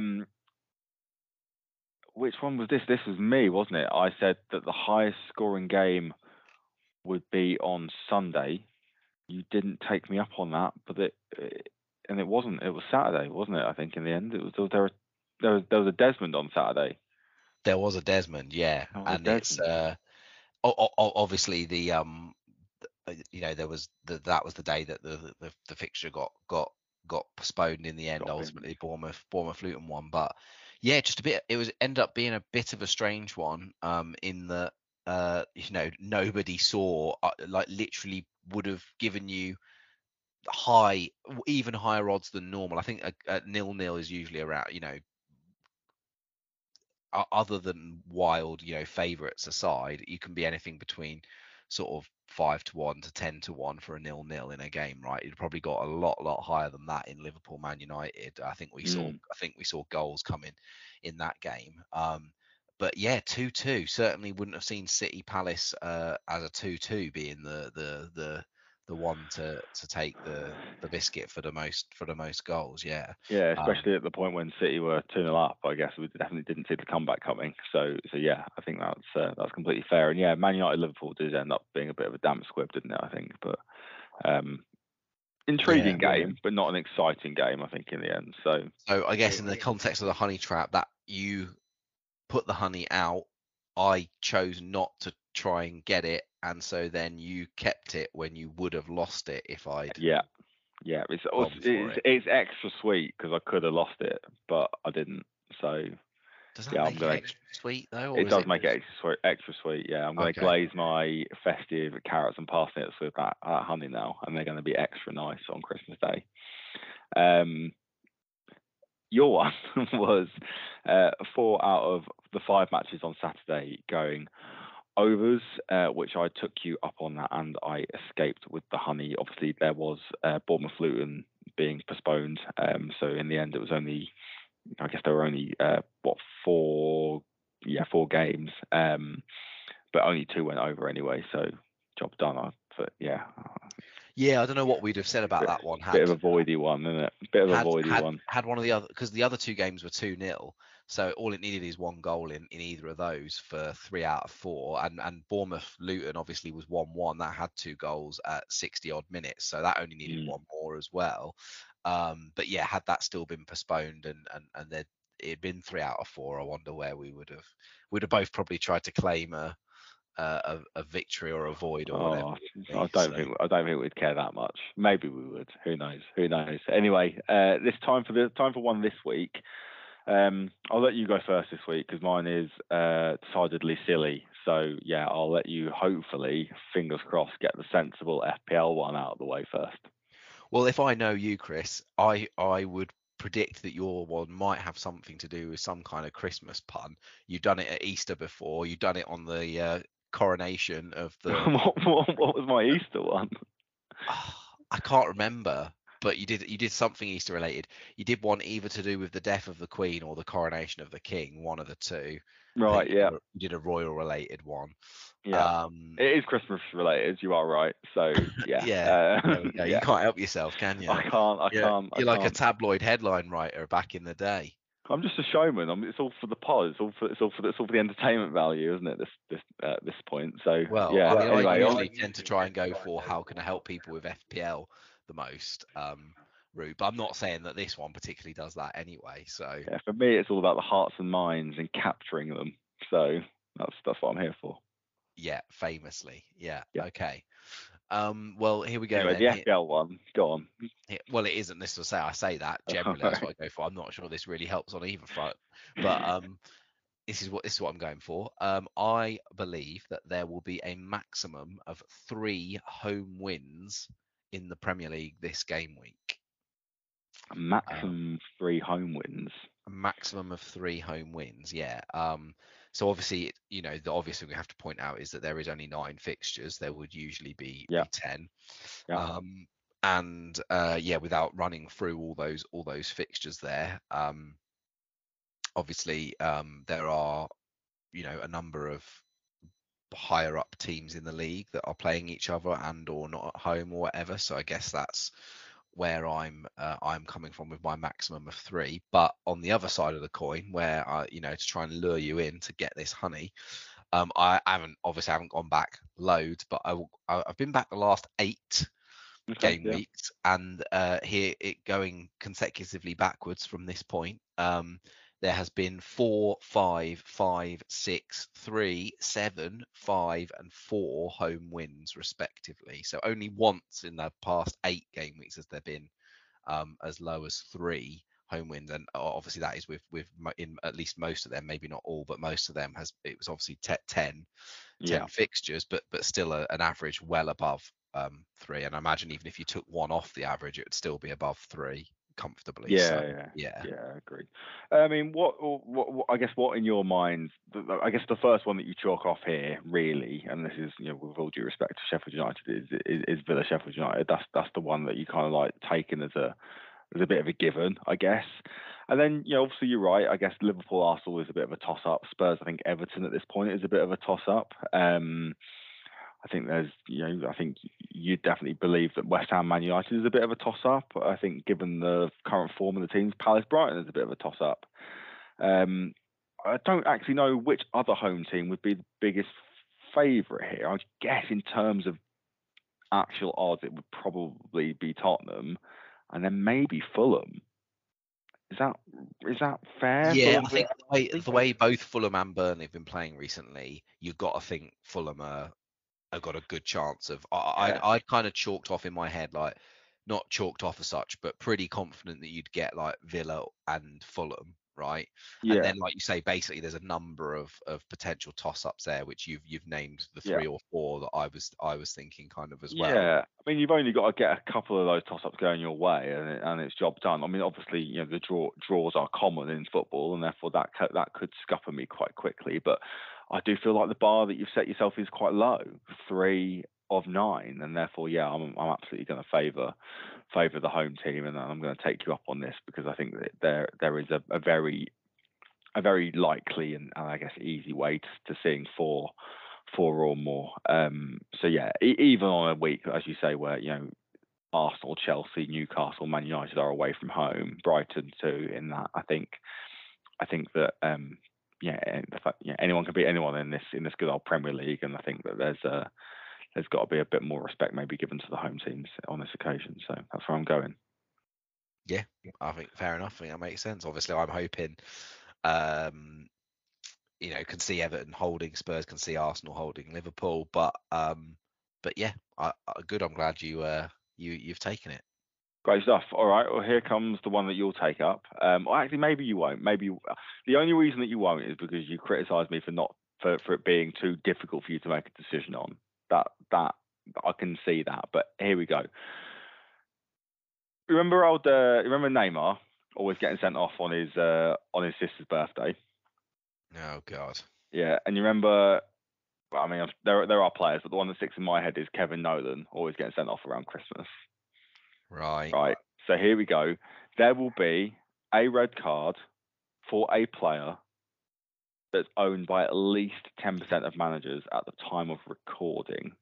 Which one was this? This was me, wasn't it? I said that the highest scoring game would be on Sunday. You didn't take me up on that, but it wasn't. It was Saturday, wasn't it? I think in the end, it was there was a Desmond on Saturday. There was a Desmond, yeah, and Desmond. It's obviously the you know, that was the day that the fixture got postponed in the end. Ultimately, Bournemouth Luton won, but yeah, just a bit. It ended up being a bit of a strange one. In that you know, nobody saw like literally would have given you even higher odds than normal. I think a 0-0 is usually around, you know, other than wild, you know, favourites aside, you can be anything between sort of 5-1 to 10-1 for a 0-0 in a game, right? You'd probably got a lot higher than that in Liverpool Man United. I think we saw goals coming in that game. But yeah, 2-2 certainly wouldn't have seen City Palace as a 2-2 being the one to take the biscuit for the most goals. Yeah, especially at the point when City were 2-0 up. I guess we definitely didn't see the comeback coming. So yeah, I think that's completely fair. And yeah, Man United Liverpool did end up being a bit of a damp squib, didn't it? I think, but intriguing game, but not an exciting game, I think, in the end. So I guess in the context of the honey trap, that you put the honey out, I chose not to try and get it, and so then you kept it when you would have lost it if I'd it's extra sweet because I could have lost it, but I didn't. So does that make it extra sweet though? It does make it extra sweet. Yeah, I'm going to glaze my festive carrots and parsnips with that honey now, and they're going to be extra nice on Christmas Day. Your one was 4 out of the 5 matches on Saturday going overs, which I took you up on that, and I escaped with the honey. Obviously, there was Bournemouth Luton being postponed, so in the end, it was only, I guess there were only 4 games, but only 2 went over anyway. So job done. Yeah, I don't know what we'd have said about that one. Bit of a voidy one, isn't it? Bit of a voidy one. Had one of the other, because the other 2 games were 2-0, so all it needed is 1 goal in either of those for 3 out of 4. And Bournemouth Luton obviously was 1-1. That had 2 goals at 60 odd minutes, so that only needed 1 more as well. But yeah, had that still been postponed and it'd been 3 out of 4, I wonder where we'd have both probably tried to claim a victory or a void or whatever. I don't think we'd care that much. Maybe we would. Who knows? Anyway, this time for one this week. I'll let you go first this week because mine is decidedly silly. So yeah, I'll let you, hopefully, fingers crossed, get the sensible FPL one out of the way first. Well, if I know you, Chris, I would predict that your one might have something to do with some kind of Christmas pun. You've done it at Easter before. You've done it on the coronation of the. What was my Easter one? I can't remember, but you did something Easter related. You did one either to do with the death of the Queen or the coronation of the King, one of the two. Right. Yeah. You did a royal related one. Yeah. It is Christmas related. You are right. So yeah. Yeah. You can't help yourself, can you? I can't. You're like a tabloid headline writer back in the day. I'm just a showman. It's all for the pod. It's all for the entertainment value, isn't it? This point. So well, yeah. I usually tend to try and go for how can I help people with FPL the most route, but I'm not saying that this one particularly does that anyway. So yeah, for me, it's all about the hearts and minds and capturing them. So that's what I'm here for. Yeah, famously. Yeah. Okay. Well, here we go. Anyway, the FPL one, go on. Well, it isn't this to say. I say that generally. That's what I go for. I'm not sure this really helps on either front, but this is what I'm going for. I believe that there will be a maximum of 3 home wins in the Premier League this game week. A maximum 3 home wins. A maximum of 3 home wins. Yeah. So obviously, the obvious thing we have to point out is that there is only 9 fixtures. There would usually be 10. Yeah. And without running through all those fixtures there, obviously there are, a number of higher up teams in the league that are playing each other and or not at home or whatever. So I guess that's where I'm coming from with my maximum of 3. But on the other side of the coin, where to try and lure you in to get this honey, I haven't gone back loads, but I've been back the last 8 game weeks, and here it going consecutively backwards from this point. There has been 4, 5, 5, 6, 3, 7, 5, and 4 home wins respectively. So only once in the past 8 game weeks has there been as low as 3 home wins, and obviously that is with in at least most of them, maybe not all, but most of them it was obviously 10 fixtures, but still an average well above 3. And I imagine even if you took one off the average, it would still be above 3 comfortably. Yeah, agreed. I mean, what I guess what in your mind? I guess the first one that you chalk off here, really, and this is, with all due respect to Sheffield United, is Villa Sheffield United. That's the one that you kind of like taken as a bit of a given, I guess. And then, obviously you're right. I guess Liverpool Arsenal is a bit of a toss up. Spurs, I think Everton at this point is a bit of a toss up. I think there's, I think you definitely believe that West Ham Man United is a bit of a toss-up. I think given the current form of the teams, Palace Brighton is a bit of a toss-up. I don't actually know which other home team would be the biggest favourite here. I guess in terms of actual odds, it would probably be Tottenham, and then maybe Fulham. Is that fair? Yeah, I think the way both Fulham and Burnley have been playing recently, you've got to think Fulham have got a good chance of. I kind of chalked off in my head, like not chalked off as such, but pretty confident that you'd get like Villa and Fulham, right? Yeah. And then, like you say, basically there's a number of potential toss-ups there, which you've named the 3 or 4 that I was thinking kind of as well. Yeah, I mean, you've only got to get a couple of those toss-ups going your way, and it's job done. I mean, obviously, the draws are common in football, and therefore that could scupper me quite quickly. But I do feel like the bar that you've set yourself is quite low, 3 of 9, and therefore, I'm absolutely going to favour the home team, and I'm going to take you up on this because I think that there is a very likely and I guess easy way to seeing 4 or more. So even on a week, as you say, where Arsenal, Chelsea, Newcastle, Man United are away from home, Brighton too. In that, I think that anyone can beat anyone in this good old Premier League, and I think that there's got to be a bit more respect maybe given to the home teams on this occasion. So that's where I'm going. Yeah, I think fair enough. I think that makes sense. Obviously, I'm hoping. Can see Everton holding, Spurs can see Arsenal holding Liverpool, but yeah, good. I'm glad you've taken it. Great stuff. All right, well, here comes the one that you'll take up. Or actually, maybe you won't. The only reason that you won't is because you criticised me for it being too difficult for you to make a decision on. That I can see that, but here we go. Remember Neymar always getting sent off on his sister's birthday? Oh God. Yeah, and you remember? I mean, there are players, but the one that sticks in my head is Kevin Nolan always getting sent off around Christmas. Right. So here we go. There will be a red card for a player that's owned by at least 10% of managers at the time of recording.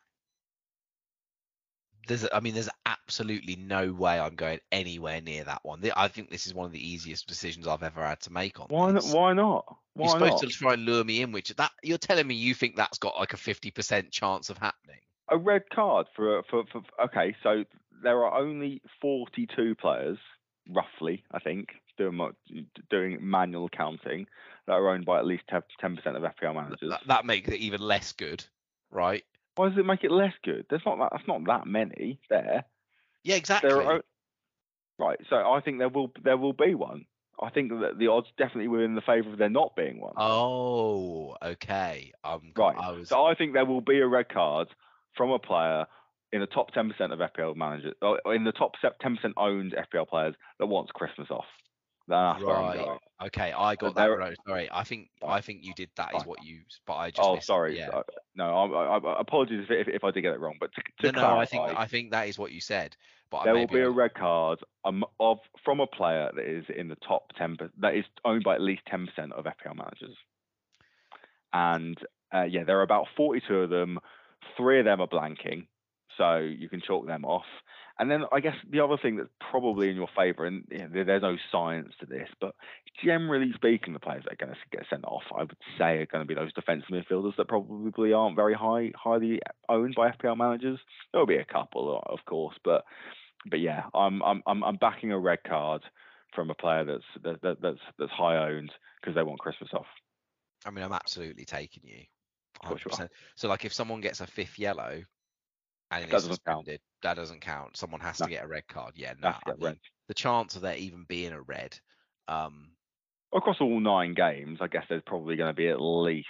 There's absolutely no way I'm going anywhere near that one. I think this is one of the easiest decisions I've ever had to make on this. Why not? You're supposed to try and lure me in, you're telling me you think that's got like a 50% chance of happening. A red card for okay, so there are only 42 players, roughly, I think, doing manual counting, that are owned by at least 10% of FPL managers. That makes it even less good, right? Why does it make it less good? That's not that many there. Yeah, exactly. Right, so I think there will be one. I think that the odds definitely were in the favour of there not being one. Oh, okay. Right. So I think there will be a red card from a player in the top 10% of FPL managers, or in the top 10% owned FPL players that wants Christmas off. That's right. Okay, I got that right. Sorry, I think you did that. Is what you. But I just. Oh, sorry. Yeah. No, I apologies if I did get it wrong. But to clarify, I think that is what you said. But there will be a red card from a player that is in the top 10%, that is owned by at least 10% of FPL managers. And there are about 42 of them. 3 of them are blanking, so you can chalk them off. And then I guess the other thing that's probably in your favour, and there's no science to this, but generally speaking, the players that are going to get sent off, I would say, are going to be those defensive midfielders that probably aren't very highly owned by FPL managers. There'll be a couple, of course, but yeah, I'm backing a red card from a player that's high owned because they want Christmas off. I mean, I'm absolutely taking you. 100%. So, like, if someone gets a 5th yellow and it's suspended, that doesn't count. Someone has to get a red card. Yeah, no. The chance of there even being a red. Across all 9 games, I guess there's probably going to be at least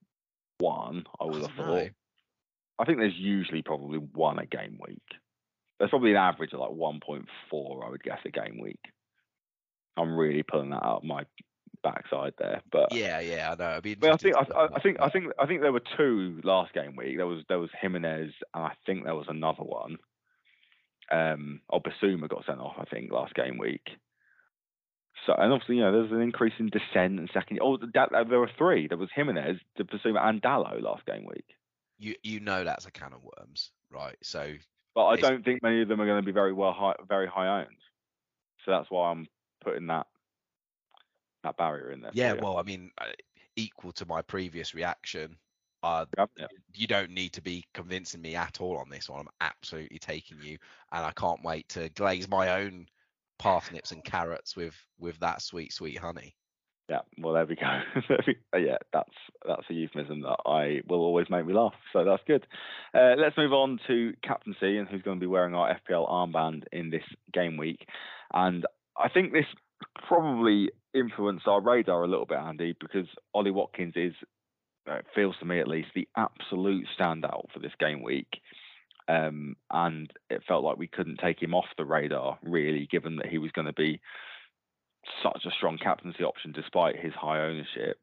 one. I would have thought. I think there's usually probably one a game week. There's probably an average of like 1.4, I would guess, a game week. I'm really pulling that out of my backside there, but yeah, I know. I think there were 2 last game week. There was Jimenez, and I think there was another one. Bissouma got sent off, I think, last game week. So, and obviously, there's an increase in dissent and second. There were 3. There was Jimenez, Bissouma, and Dalot last game week. You know that's a can of worms, right? So, but I don't think many of them are going to be very high owned. So that's why I'm putting that barrier in there. Yeah, well, I mean, equal to my previous reaction. You don't need to be convincing me at all on this one. I'm absolutely taking you, and I can't wait to glaze my own parsnips and carrots with that sweet honey. Yeah, well, there we go. Yeah, that's a euphemism that will always make me laugh. So that's good. Let's move on to captaincy and who's going to be wearing our FPL armband in this game week. And I think this probably influenced our radar a little bit, Andy, because Ollie Watkins is, feels to me at least, the absolute standout for this game week. And it felt like we couldn't take him off the radar, really, given that he was going to be such a strong captaincy option despite his high ownership.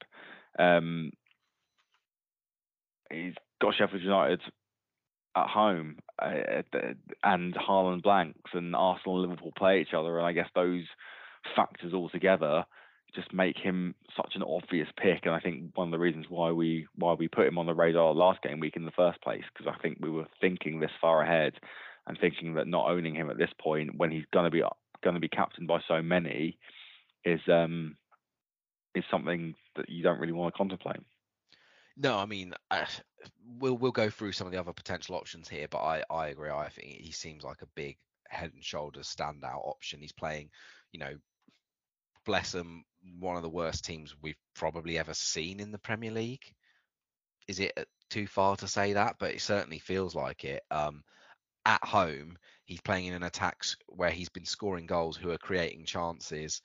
He's got Sheffield United at home, and Haaland blanks, and Arsenal and Liverpool play each other, and I guess those factors all together just make him such an obvious pick. And I think one of the reasons why we put him on the radar last game week in the first place, because I think we were thinking this far ahead and thinking that not owning him at this point, when he's going to be captained by so many, is something that you don't really want to contemplate. No, I mean, we'll go through some of the other potential options here, but I agree. I think he seems like a big head and shoulders standout option. He's playing, bless him, one of the worst teams we've probably ever seen in the Premier League. Is it too far to say that? But it certainly feels like it. At home, he's playing in an attack where he's been scoring goals, who are creating chances.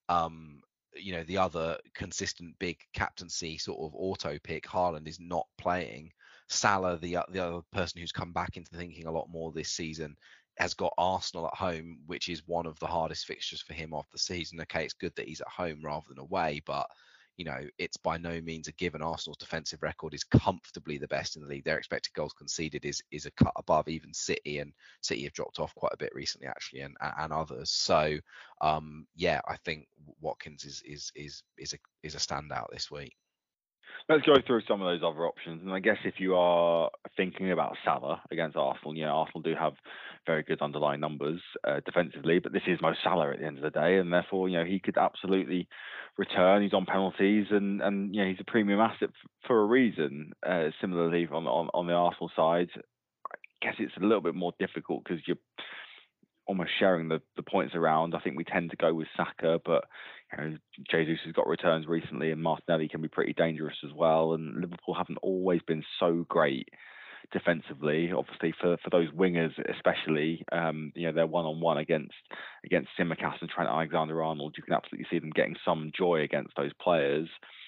The other consistent big captaincy sort of auto pick, Haaland, is not playing. Salah, the other person who's come back into thinking a lot more this season, has got Arsenal at home, which is one of the hardest fixtures for him of the season. Okay, it's good that he's at home rather than away, but it's by no means a given. Arsenal's defensive record is comfortably the best in the league. Their expected goals conceded is a cut above even City, and City have dropped off quite a bit recently actually, and others. So I think Watkins is a standout this week. Let's go through some of those other options. And I guess if you are thinking about Salah against Arsenal, Arsenal do have very good underlying numbers defensively, but this is Mo Salah at the end of the day, and therefore, he could absolutely return. He's on penalties, and he's a premium asset for a reason. Similarly, on the Arsenal side, I guess it's a little bit more difficult because you're almost sharing the points around. I think we tend to go with Saka, but Jesus has got returns recently, and Martinelli can be pretty dangerous as well. And Liverpool haven't always been so great defensively. Obviously, for those wingers especially, they're one-on-one against Tsimikas and Trent Alexander-Arnold. You can absolutely see them getting some joy against those players.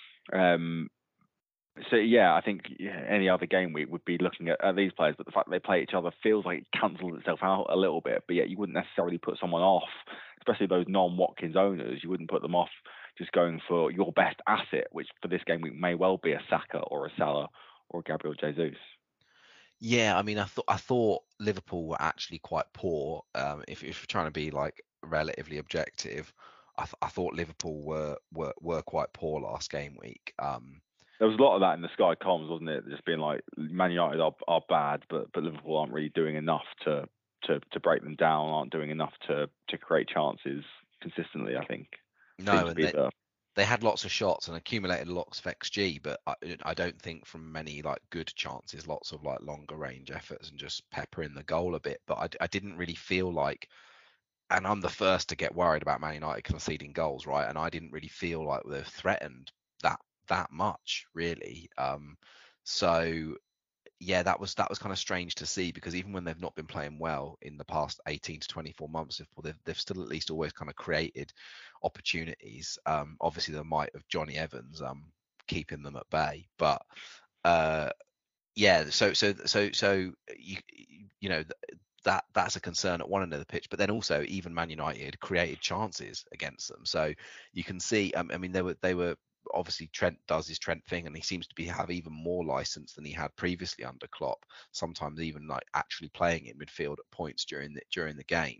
So I think any other game week would be looking at these players, but the fact that they play each other feels like it cancels itself out a little bit. But yet you wouldn't necessarily put someone off, especially those non-Watkins owners. You wouldn't put them off just going for your best asset, which for this game week may well be a Saka or a Salah or a Gabriel Jesus. Yeah, I mean, I thought Liverpool were actually quite poor. If you're trying to be like relatively objective, I thought Liverpool were quite poor last game week. There was a lot of that in the Sky comms, wasn't it? Just being like, Man United are bad, but Liverpool aren't really doing enough to break them down, aren't doing enough to create chances consistently, I think. No, and they had lots of shots and accumulated lots of XG, but I don't think from many like good chances, lots of like longer range efforts and just peppering the goal a bit. But I didn't really feel like, and I'm the first to get worried about Man United conceding goals, right? And I didn't really feel like they're threatened that much, really. So that was kind of strange to see, because even when they've not been playing well in the past 18 to 24 months, they've still at least always kind of created opportunities. Obviously the might of Johnny Evans keeping them at bay, but so that's a concern at one end of the pitch. But then also even Man United created chances against them, so you can see. I mean, they were obviously Trent does his Trent thing, and he seems to have even more license than he had previously under Klopp. Sometimes even like actually playing in midfield at points during the game.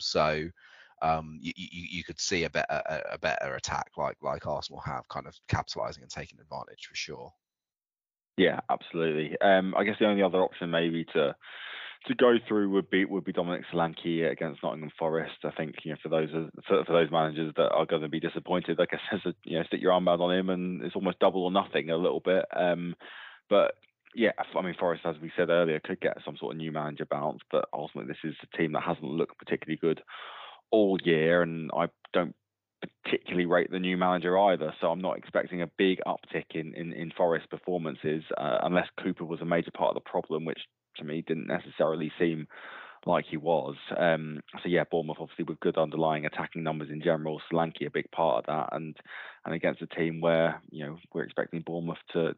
You could see a better attack like Arsenal have, kind of capitalising and taking advantage for sure. Yeah, absolutely. I guess the only other option maybe to go through would be Dominic Solanke against Nottingham Forest. I think for those managers that are going to be disappointed, I guess stick your armband on him, and it's almost double or nothing a little bit. But yeah, I mean Forest, as we said earlier, could get some sort of new manager bounce, but ultimately this is a team that hasn't looked particularly good all year, and I don't particularly rate the new manager either, so I'm not expecting a big uptick in Forest performances unless Cooper was a major part of the problem, which to me didn't necessarily seem like he was. So yeah, Bournemouth obviously with good underlying attacking numbers in general, Solanke a big part of that, and against a team where we're expecting Bournemouth to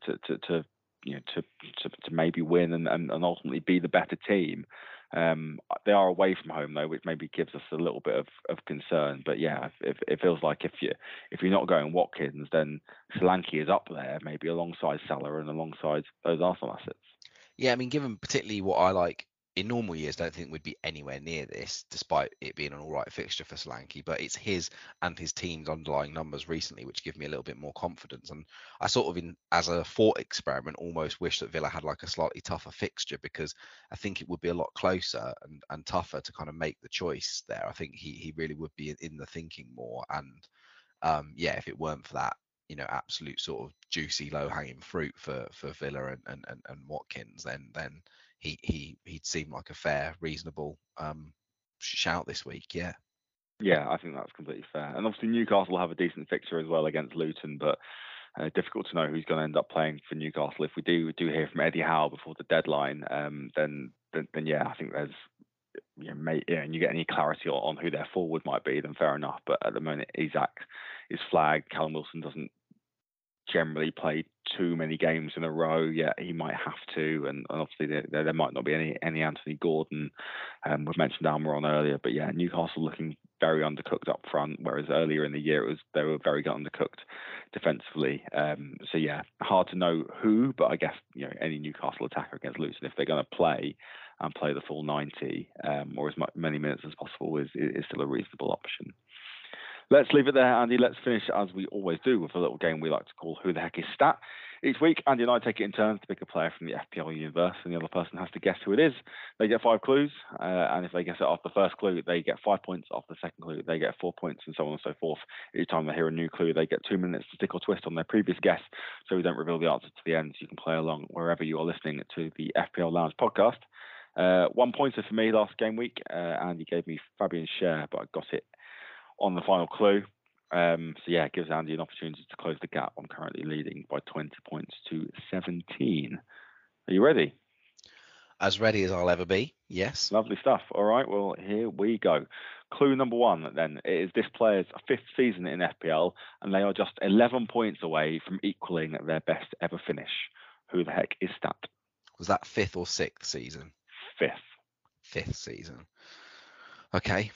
maybe win and ultimately be the better team. They are away from home though, which maybe gives us a little bit of concern. But yeah, it feels like if you're not going Watkins, then Solanke is up there, maybe alongside Salah and alongside those Arsenal assets. Yeah, I mean, given particularly what I like in normal years, don't think we'd be anywhere near this, despite it being an all right fixture for Solanke. But it's his and his team's underlying numbers recently which give me a little bit more confidence. And I sort of, as a thought experiment, almost wish that Villa had like a slightly tougher fixture, because I think it would be a lot closer and tougher to kind of make the choice there. I think he really would be in the thinking more. And yeah, if it weren't for that, absolute sort of juicy low hanging fruit for Villa and Watkins, then he'd seem like a fair, reasonable shout this week. Yeah, I think that's completely fair. And obviously Newcastle will have a decent fixture as well against Luton, but difficult to know who's going to end up playing for Newcastle. If we do hear from Eddie Howe before the deadline, then yeah, I think there's and you get any clarity on who their forward might be, then fair enough. But at the moment, Isak is flagged. Callum Wilson doesn't generally play too many games in a row. Yeah, he might have to, and obviously there might not be any Anthony Gordon. We've mentioned Almiron earlier, but yeah, Newcastle looking very undercooked up front, whereas earlier in the year they were very undercooked defensively. So yeah, hard to know who, but I guess any Newcastle attacker against Luton, if they're going to play and play the full 90 or as many minutes as possible, is still a reasonable option. Let's leave it there, Andy. Let's finish, as we always do, with a little game we like to call Who the Heck is Stat. Each week, Andy and I take it in turns to pick a player from the FPL universe, and the other person has to guess who it is. They get 5 clues, and if they guess it off the first clue, they get 5 points. Off the second clue, they get 4 points, and so on and so forth. Each time they hear a new clue, they get 2 minutes to stick or twist on their previous guess, so we don't reveal the answer to the end. So you can play along wherever you are listening to the FPL Lounge podcast. 1 pointer for me last game week. Andy gave me Fabian Schär, but I got it on the final clue. So yeah, it gives Andy an opportunity to close the gap. I'm currently leading by 20 points to 17. Are you ready? As ready as I'll ever be, yes. Lovely stuff. All right, well, here we go. Clue number 1 then is this player's 5th season in FPL, and they are just 11 points away from equaling their best ever finish. Who the heck is that? Was that 5th or 6th season? 5th season. Okay.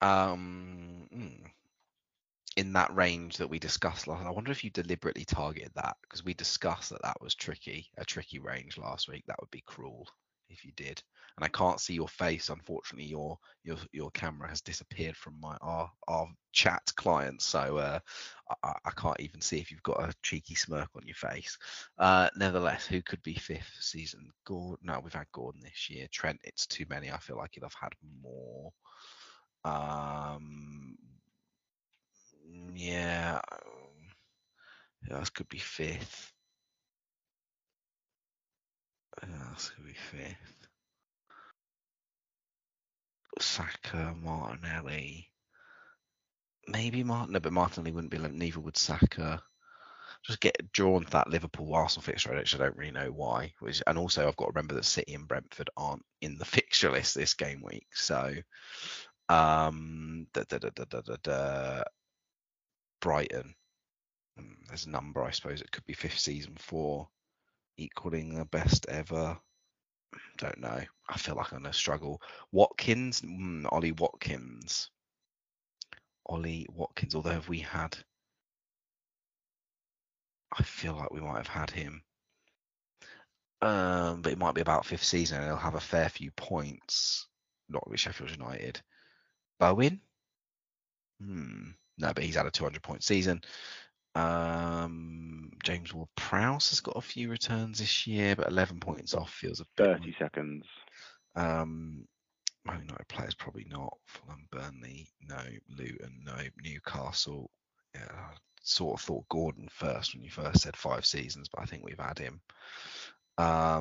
In that range that we discussed last, I wonder if you deliberately targeted that, because we discussed that was a tricky range last week. That would be cruel if you did. And I can't see your face, unfortunately. Your camera has disappeared from our chat client, so I can't even see if you've got a cheeky smirk on your face. Nevertheless, who could be 5th season? Gordon? No, we've had Gordon this year. Trent, it's too many. I feel like he'd have had more. Yeah, this could be 5th. This could be 5th. Saka, Martinelli. Maybe Martinelli, but Martinelli wouldn't be. Neither would Saka. Just get drawn to that Liverpool Arsenal fixture. I don't really know why. And also, I've got to remember that City and Brentford aren't in the fixture list this game week. So, Brighton. There's a number, I suppose it could be 5th season for equaling the best ever. don't know. I feel like I'm going to struggle. Watkins, Ollie Watkins. Although have we had... I feel like we might have had him. But it might be about 5th season and he'll have a fair few points. Not with Sheffield United. Bowen? No, but he's had a 200-point season. James Ward-Prowse has got a few returns this year, but 11 points off feels a bit... 30 seconds. Man United players probably not. Fulham, Burnley, no. Luton, no. Newcastle, yeah. I sort of thought Gordon first when you first said 5 seasons, but I think we've had him. I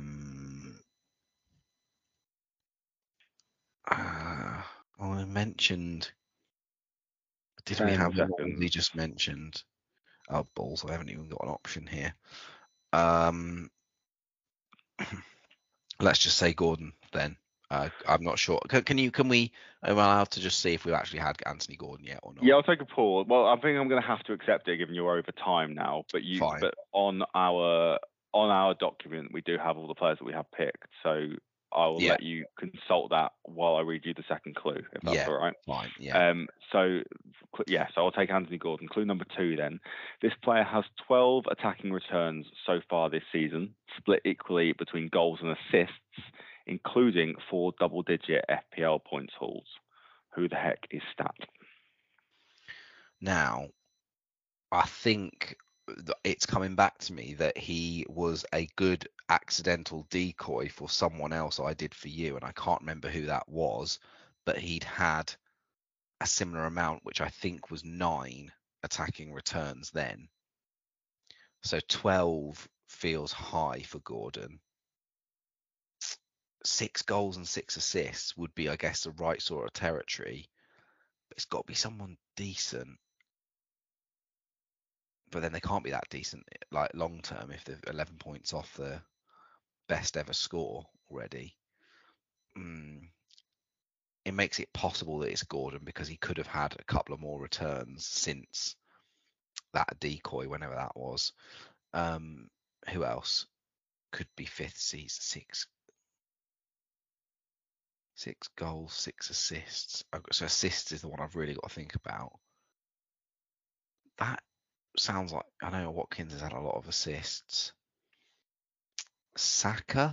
mentioned. Did we have what we just mentioned? Oh, balls! I haven't even got an option here. Let's just say Gordon then. I'm not sure. Can we? Am I allowed to just see if we've actually had Anthony Gordon yet or not? Yeah, I'll take a pause. Well, I think I'm going to have to accept it given you're over time now. But on our document we do have all the players that we have picked. So I will let you consult that while I read you the second clue, if that's all right. Fine. Yeah. So I'll take Anthony Gordon. Clue number 2 then. This player has 12 attacking returns so far this season, split equally between goals and assists, including 4 double-digit FPL points hauls. Who the heck is Stat? Now, I think it's coming back to me that he was a good accidental decoy for someone else I did for you, and I can't remember who that was, but he'd had a similar amount, which I think was 9 attacking returns then. So 12 feels high for Gordon. 6 goals and 6 assists would be, I guess, the right sort of territory, but it's got to be someone decent. But then they can't be that decent, like long term, if they're 11 points off the best ever score already. It makes it possible that it's Gordon because he could have had a couple of more returns since that decoy, whenever that was. Who else could be 5th season? 6 goals, 6 assists. So assists is the one I've really got to think about. That sounds like, I know Watkins has had a lot of assists. Saka.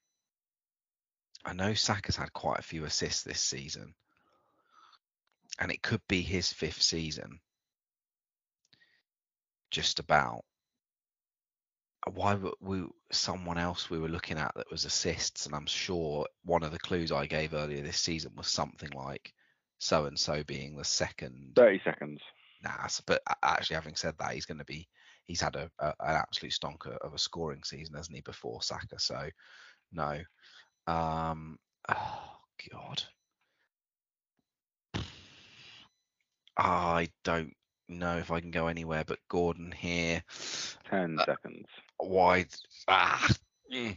I know Saka's had quite a few assists this season. And it could be his 5th season. Just about. Why were someone else we were looking at that was assists? And I'm sure one of the clues I gave earlier this season was something like so-and-so being the second. 30 seconds. Nah, but actually, having said that, he's had an absolute stonker of a scoring season, hasn't he, before Saka? So, no. Oh God, I don't know if I can go anywhere but Gordon here. 10 seconds. Wide. 5th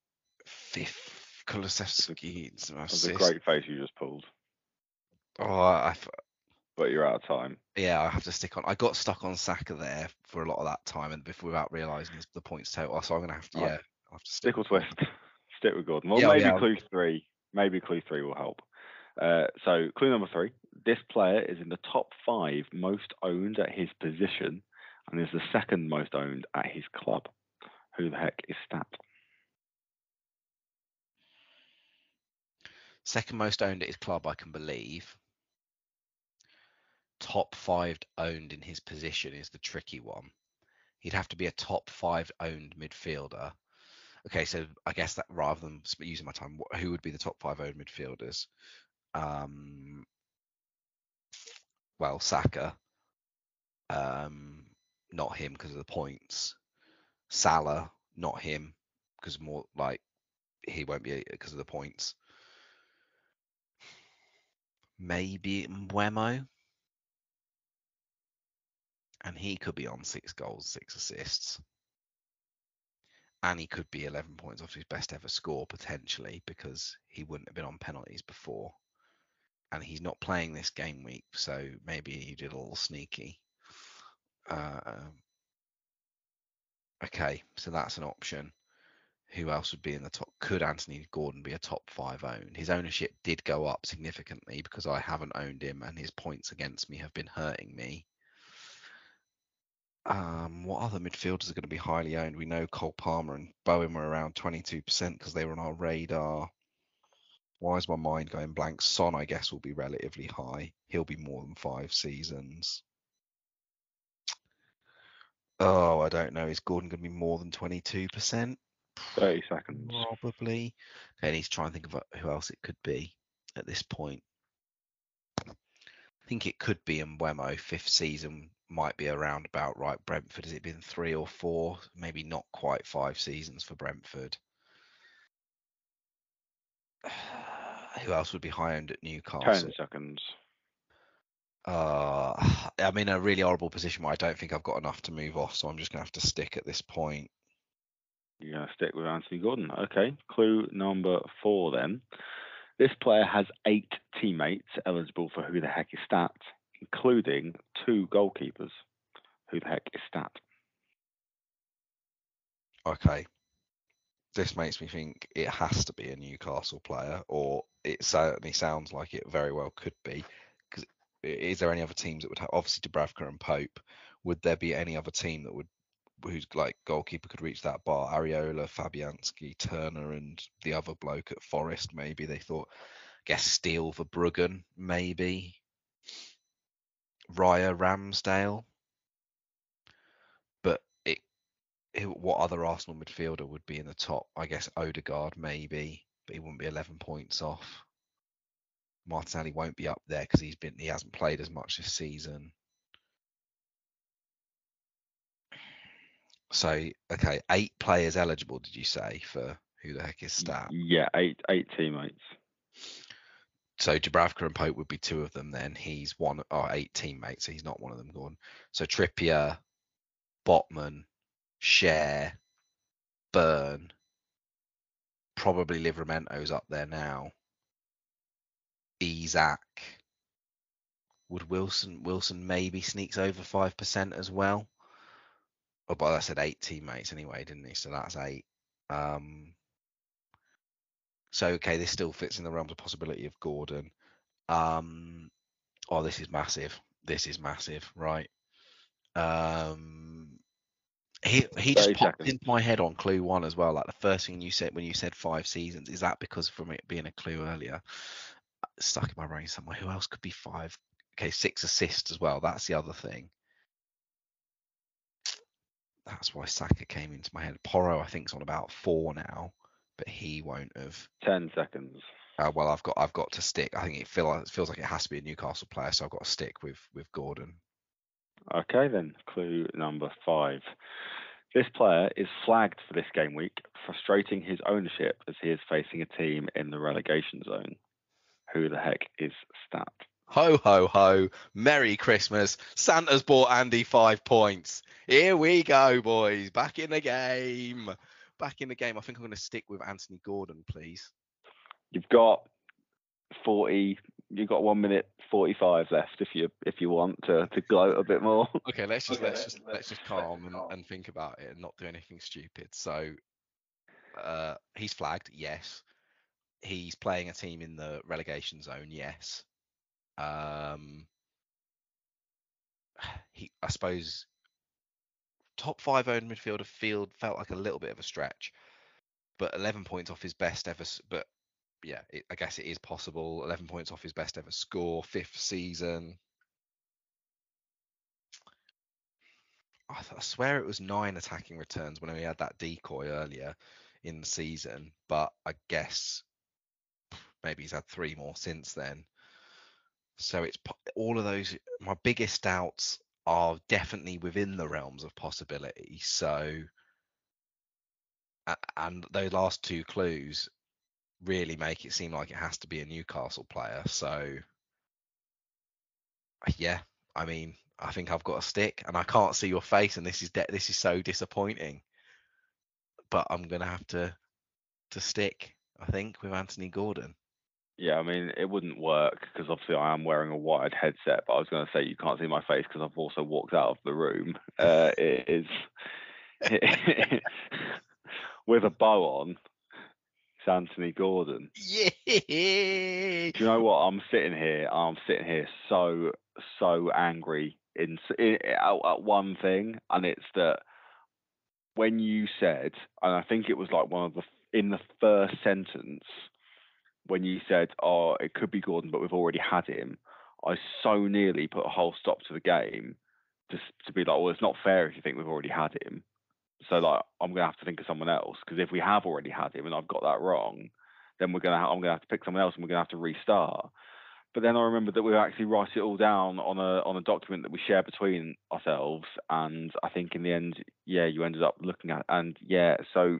Kulusevski. That's a great face you just pulled. Oh, but you're out of time. Yeah, I have to stick on. I got stuck on Saka there for a lot of that time, and without realising the points total. So I'm gonna have to. I'll have to stick or twist. Stick with Gordon. Well, maybe clue 3. Maybe clue 3 will help. So clue number 3. This player is in the top 5 most owned at his position, and is the second most owned at his club. Who the heck is Stat? Second most owned at his club, I can believe. Top 5 owned in his position is the tricky one. He'd have to be a top 5 owned midfielder. Okay, so I guess that rather than using my time, who would be the top 5 owned midfielders? Well, Saka. Not him because of the points. Salah, not him because more like he won't be because of the points. Maybe Mbeumo. And he could be on 6 goals, 6 assists. And he could be 11 points off his best ever score, potentially, because he wouldn't have been on penalties before. And he's not playing this game week, so maybe he did a little sneaky. Okay, so that's an option. Who else would be in the top? Could Anthony Gordon be a top 5 own? His ownership did go up significantly because I haven't owned him and his points against me have been hurting me. What other midfielders are going to be highly owned? We know Cole Palmer and Bowen were around 22% because they were on our radar. Why is my mind going blank? Son, I guess, will be relatively high. He'll be more than 5 seasons. Oh, I don't know. Is Gordon going to be more than 22%? 30 seconds. Probably. Okay, I need to try and think of who else it could be at this point. I think it could be Mbeumo. 5th season might be around about right. Brentford, has it been 3 or 4? Maybe not quite 5 seasons for Brentford. Who else would be high-owned at Newcastle? 10 seconds. I'm in a really horrible position where I don't think I've got enough to move off, so I'm just going to have to stick at this point. You're going to stick with Anthony Gordon. Okay, clue number 4 then. This player has 8 teammates eligible for Who the Heck is Stat, including 2 goalkeepers. Who the heck is Stat? Okay. This makes me think it has to be a Newcastle player, or it certainly sounds like it very well could be. Because is there any other teams that would have? Obviously, Dubravka and Pope. Would there be any other team that would, whose like goalkeeper could reach that bar? Areola, Fabianski, Turner, and the other bloke at Forest. Maybe they thought. I guess Steele for Bruggen, maybe. Raya, Ramsdale. But what other Arsenal midfielder would be in the top? I guess Odegaard maybe, but he wouldn't be 11 points off. Martinelli won't be up there because he hasn't played as much this season. So okay, 8 players eligible. Did you say for Who the Heck is Stat? Yeah, 8 teammates. So Dubravka and Pope would be 2 of them. Then he's 8 teammates, so he's not one of them. Gone. So Trippier, Botman, Schär, Burn, probably Livramento's up there now. Isak. Would Wilson maybe sneaks over 5% as well? Oh, but I said 8 teammates anyway, didn't he? So that's 8. So okay, this still fits in the realms of possibility of Gordon. Oh, this is massive. Right? He just popped into my head on clue 1 as well. Like the first thing you said when you said 5 seasons, is that because from it being a clue earlier, stuck in my brain somewhere? Who else could be 5? Okay, 6 assists as well. That's the other thing. That's why Saka came into my head. Porro, I think, is on about 4 now, but he won't have. 10 seconds. Well, I've got to stick. I think it feels like it has to be a Newcastle player, so I've got to stick with Gordon. Okay, then clue number 5. This player is flagged for this game week, frustrating his ownership as he is facing a team in the relegation zone. Who the heck is Stat? Ho, ho, ho. Merry Christmas. Santa's bought Andy 5 points. Here we go, boys. Back in the game. I think I'm going to stick with Anthony Gordon, please. You've got 40. You've got 1 minute 45 left if you want to gloat a bit more. Okay, let's just calm and think about it and not do anything stupid. So he's flagged, yes. He's playing a team in the relegation zone, yes. I suppose top 5 owned midfielder felt like a little bit of a stretch, but 11 points off his best ever. But yeah, I guess it is possible. 11 points off his best ever score, 5th season. I swear it was 9 attacking returns when we had that decoy earlier in the season, but I guess maybe he's had 3 more since then. So it's all of those. My biggest doubts are definitely within the realms of possibility. So, and those last 2 clues really make it seem like it has to be a Newcastle player. So, yeah, I mean, I think I've got a stick, and I can't see your face, and this is so disappointing. But I'm gonna have to stick, I think, with Anthony Gordon. Yeah, I mean, it wouldn't work because obviously I am wearing a wired headset, but I was going to say you can't see my face because I've also walked out of the room. It is with a bow on. It's Anthony Gordon. Yeah. Do you know what? I'm sitting here so angry at one thing, and it's that when you said, and I think it was like in the first sentence when you said, "Oh, it could be Gordon, but we've already had him." I so nearly put a whole stop to the game just to be like, "Well, it's not fair if you think we've already had him." So like, I'm gonna have to think of someone else, because if we have already had him and I've got that wrong, then I'm gonna have to pick someone else and we're gonna have to restart. But then I remembered that we actually write it all down on a document that we share between ourselves, and I think in the end, yeah, you ended up looking at, and yeah, so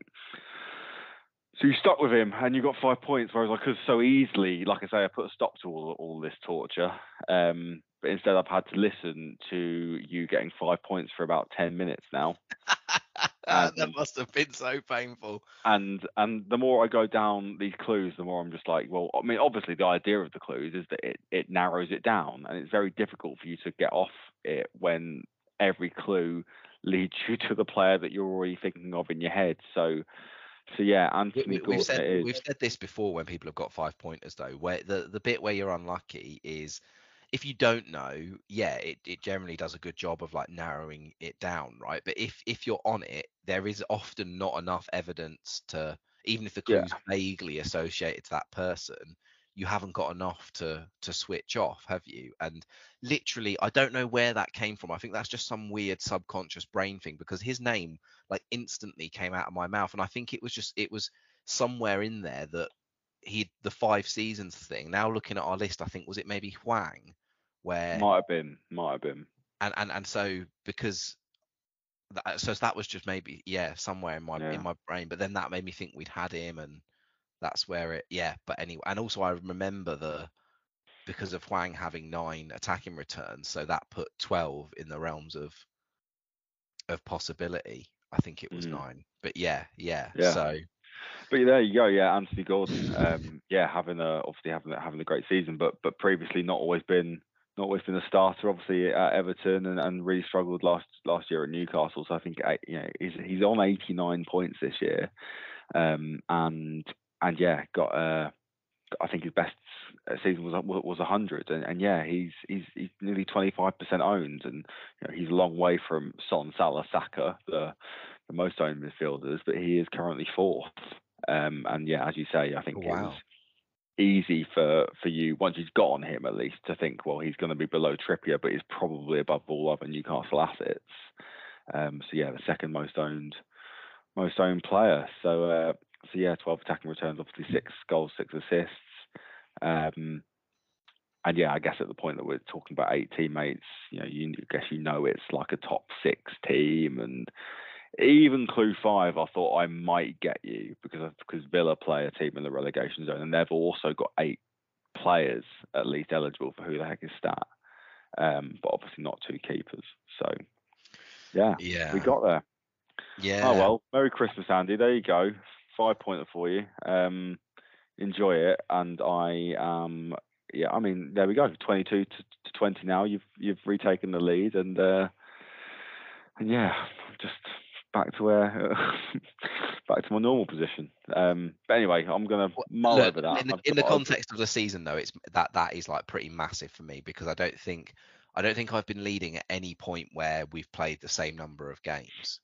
you stuck with him and you got 5 points, whereas I could so easily, like I say, I put a stop to all this torture. But instead I've had to listen to you getting 5 points for about 10 minutes now. That must have been so painful. And the more I go down these clues, the more I'm just like, well, I mean, obviously the idea of the clues is that it narrows it down, and it's very difficult for you to get off it when every clue leads you to the player that you're already thinking of in your head. So yeah, Anthony Gordon. We've said this before when people have got 5 pointers though, where the bit where you're unlucky is if you don't know, yeah, it generally does a good job of like narrowing it down, right? But if you're on it, there is often not enough evidence to, even if the clue's vaguely associated to that person, you haven't got enough to switch off, have you? And literally, I don't know where that came from. I think that's just some weird subconscious brain thing, because his name like instantly came out of my mouth, and I think it was somewhere in there that the 5 seasons thing. Now looking at our list, I think, was it maybe Hwang, where might have been, and so because that was just maybe somewhere in my brain, but then that made me think we'd had him, and that's where it but anyway. And also I remember because of Hwang having 9 attacking returns, so that put 12 in the realms of possibility. I think it was 9, but yeah. So but there you go. Yeah, Anthony Gordon. Having a great season, but previously not always been a starter. Obviously at Everton, and really struggled last year at Newcastle. So I think he's on 89 points this year, and got I think his best season was 100, and he's nearly 25% owned, and he's a long way from Son, Salah, Saka, the most owned midfielders, but he is currently 4th. And as you say, I think it was easy for you, once you've got on him at least, to think, well, he's going to be below Trippier, but he's probably above all other Newcastle assets. The second most owned player. So 12 attacking returns, obviously 6 goals, 6 assists. And I guess at the point that we're talking about 8 teammates, it's like a top 6 team. And even clue 5, I thought I might get you because Villa play a team in the relegation zone, and they've also got 8 players at least eligible for who the heck is stat, but obviously not 2 keepers. So we got there. Yeah. Oh well, Merry Christmas, Andy. There you go, 5 pointer for you. Enjoy it, and I mean, there we go, 22 to 20 now. You've retaken the lead, and just back to my normal position. But anyway, I'm gonna mull over that. In the context of the season, though, it's that is like pretty massive for me, because I don't think I've been leading at any point where we've played the same number of games.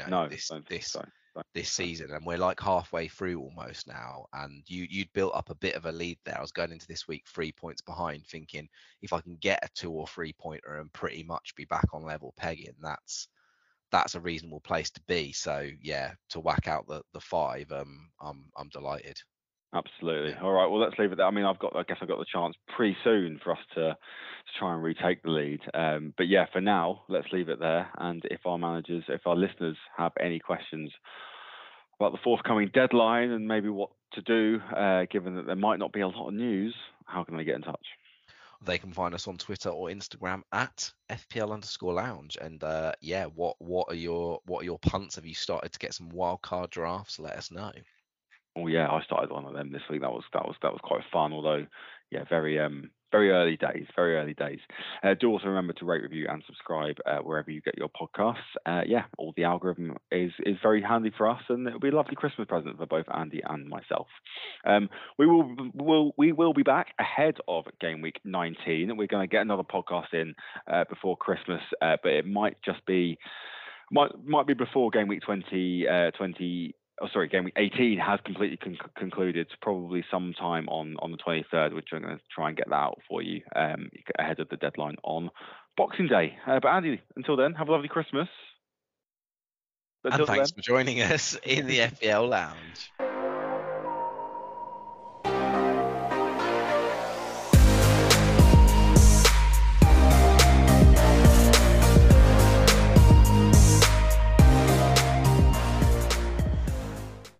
This season, and we're like halfway through almost now, and you'd built up a bit of a lead there. I was going into this week 3 points behind, thinking if I can get a 2 or 3 pointer and pretty much be back on level pegging, that's a reasonable place to be. So to whack out the 5, I'm delighted. Absolutely. All right, well, let's leave it there. I mean, I guess I've got the chance pretty soon for us to try and retake the lead. But for now, let's leave it there. And if our listeners have any questions about the forthcoming deadline and maybe what to do, given that there might not be a lot of news, how can they get in touch? They can find us on Twitter or Instagram at FPL_lounge. And what are your punts? Have you started to get some wildcard drafts? Let us know. Oh yeah, I started one of them this week. That was quite fun. Although very very early days. Do also remember to rate, review, and subscribe wherever you get your podcasts. All the algorithm is very handy for us, and it'll be a lovely Christmas present for both Andy and myself. We will be back ahead of game week 19. We're going to get another podcast in before Christmas, but it might just be before game week 20. Game week 18 has completely concluded, probably sometime on the 23rd, which I'm going to try and get that out for you ahead of the deadline on Boxing Day. But Andy, until then, have a lovely Christmas. And thanks for joining us in the FPL Lounge.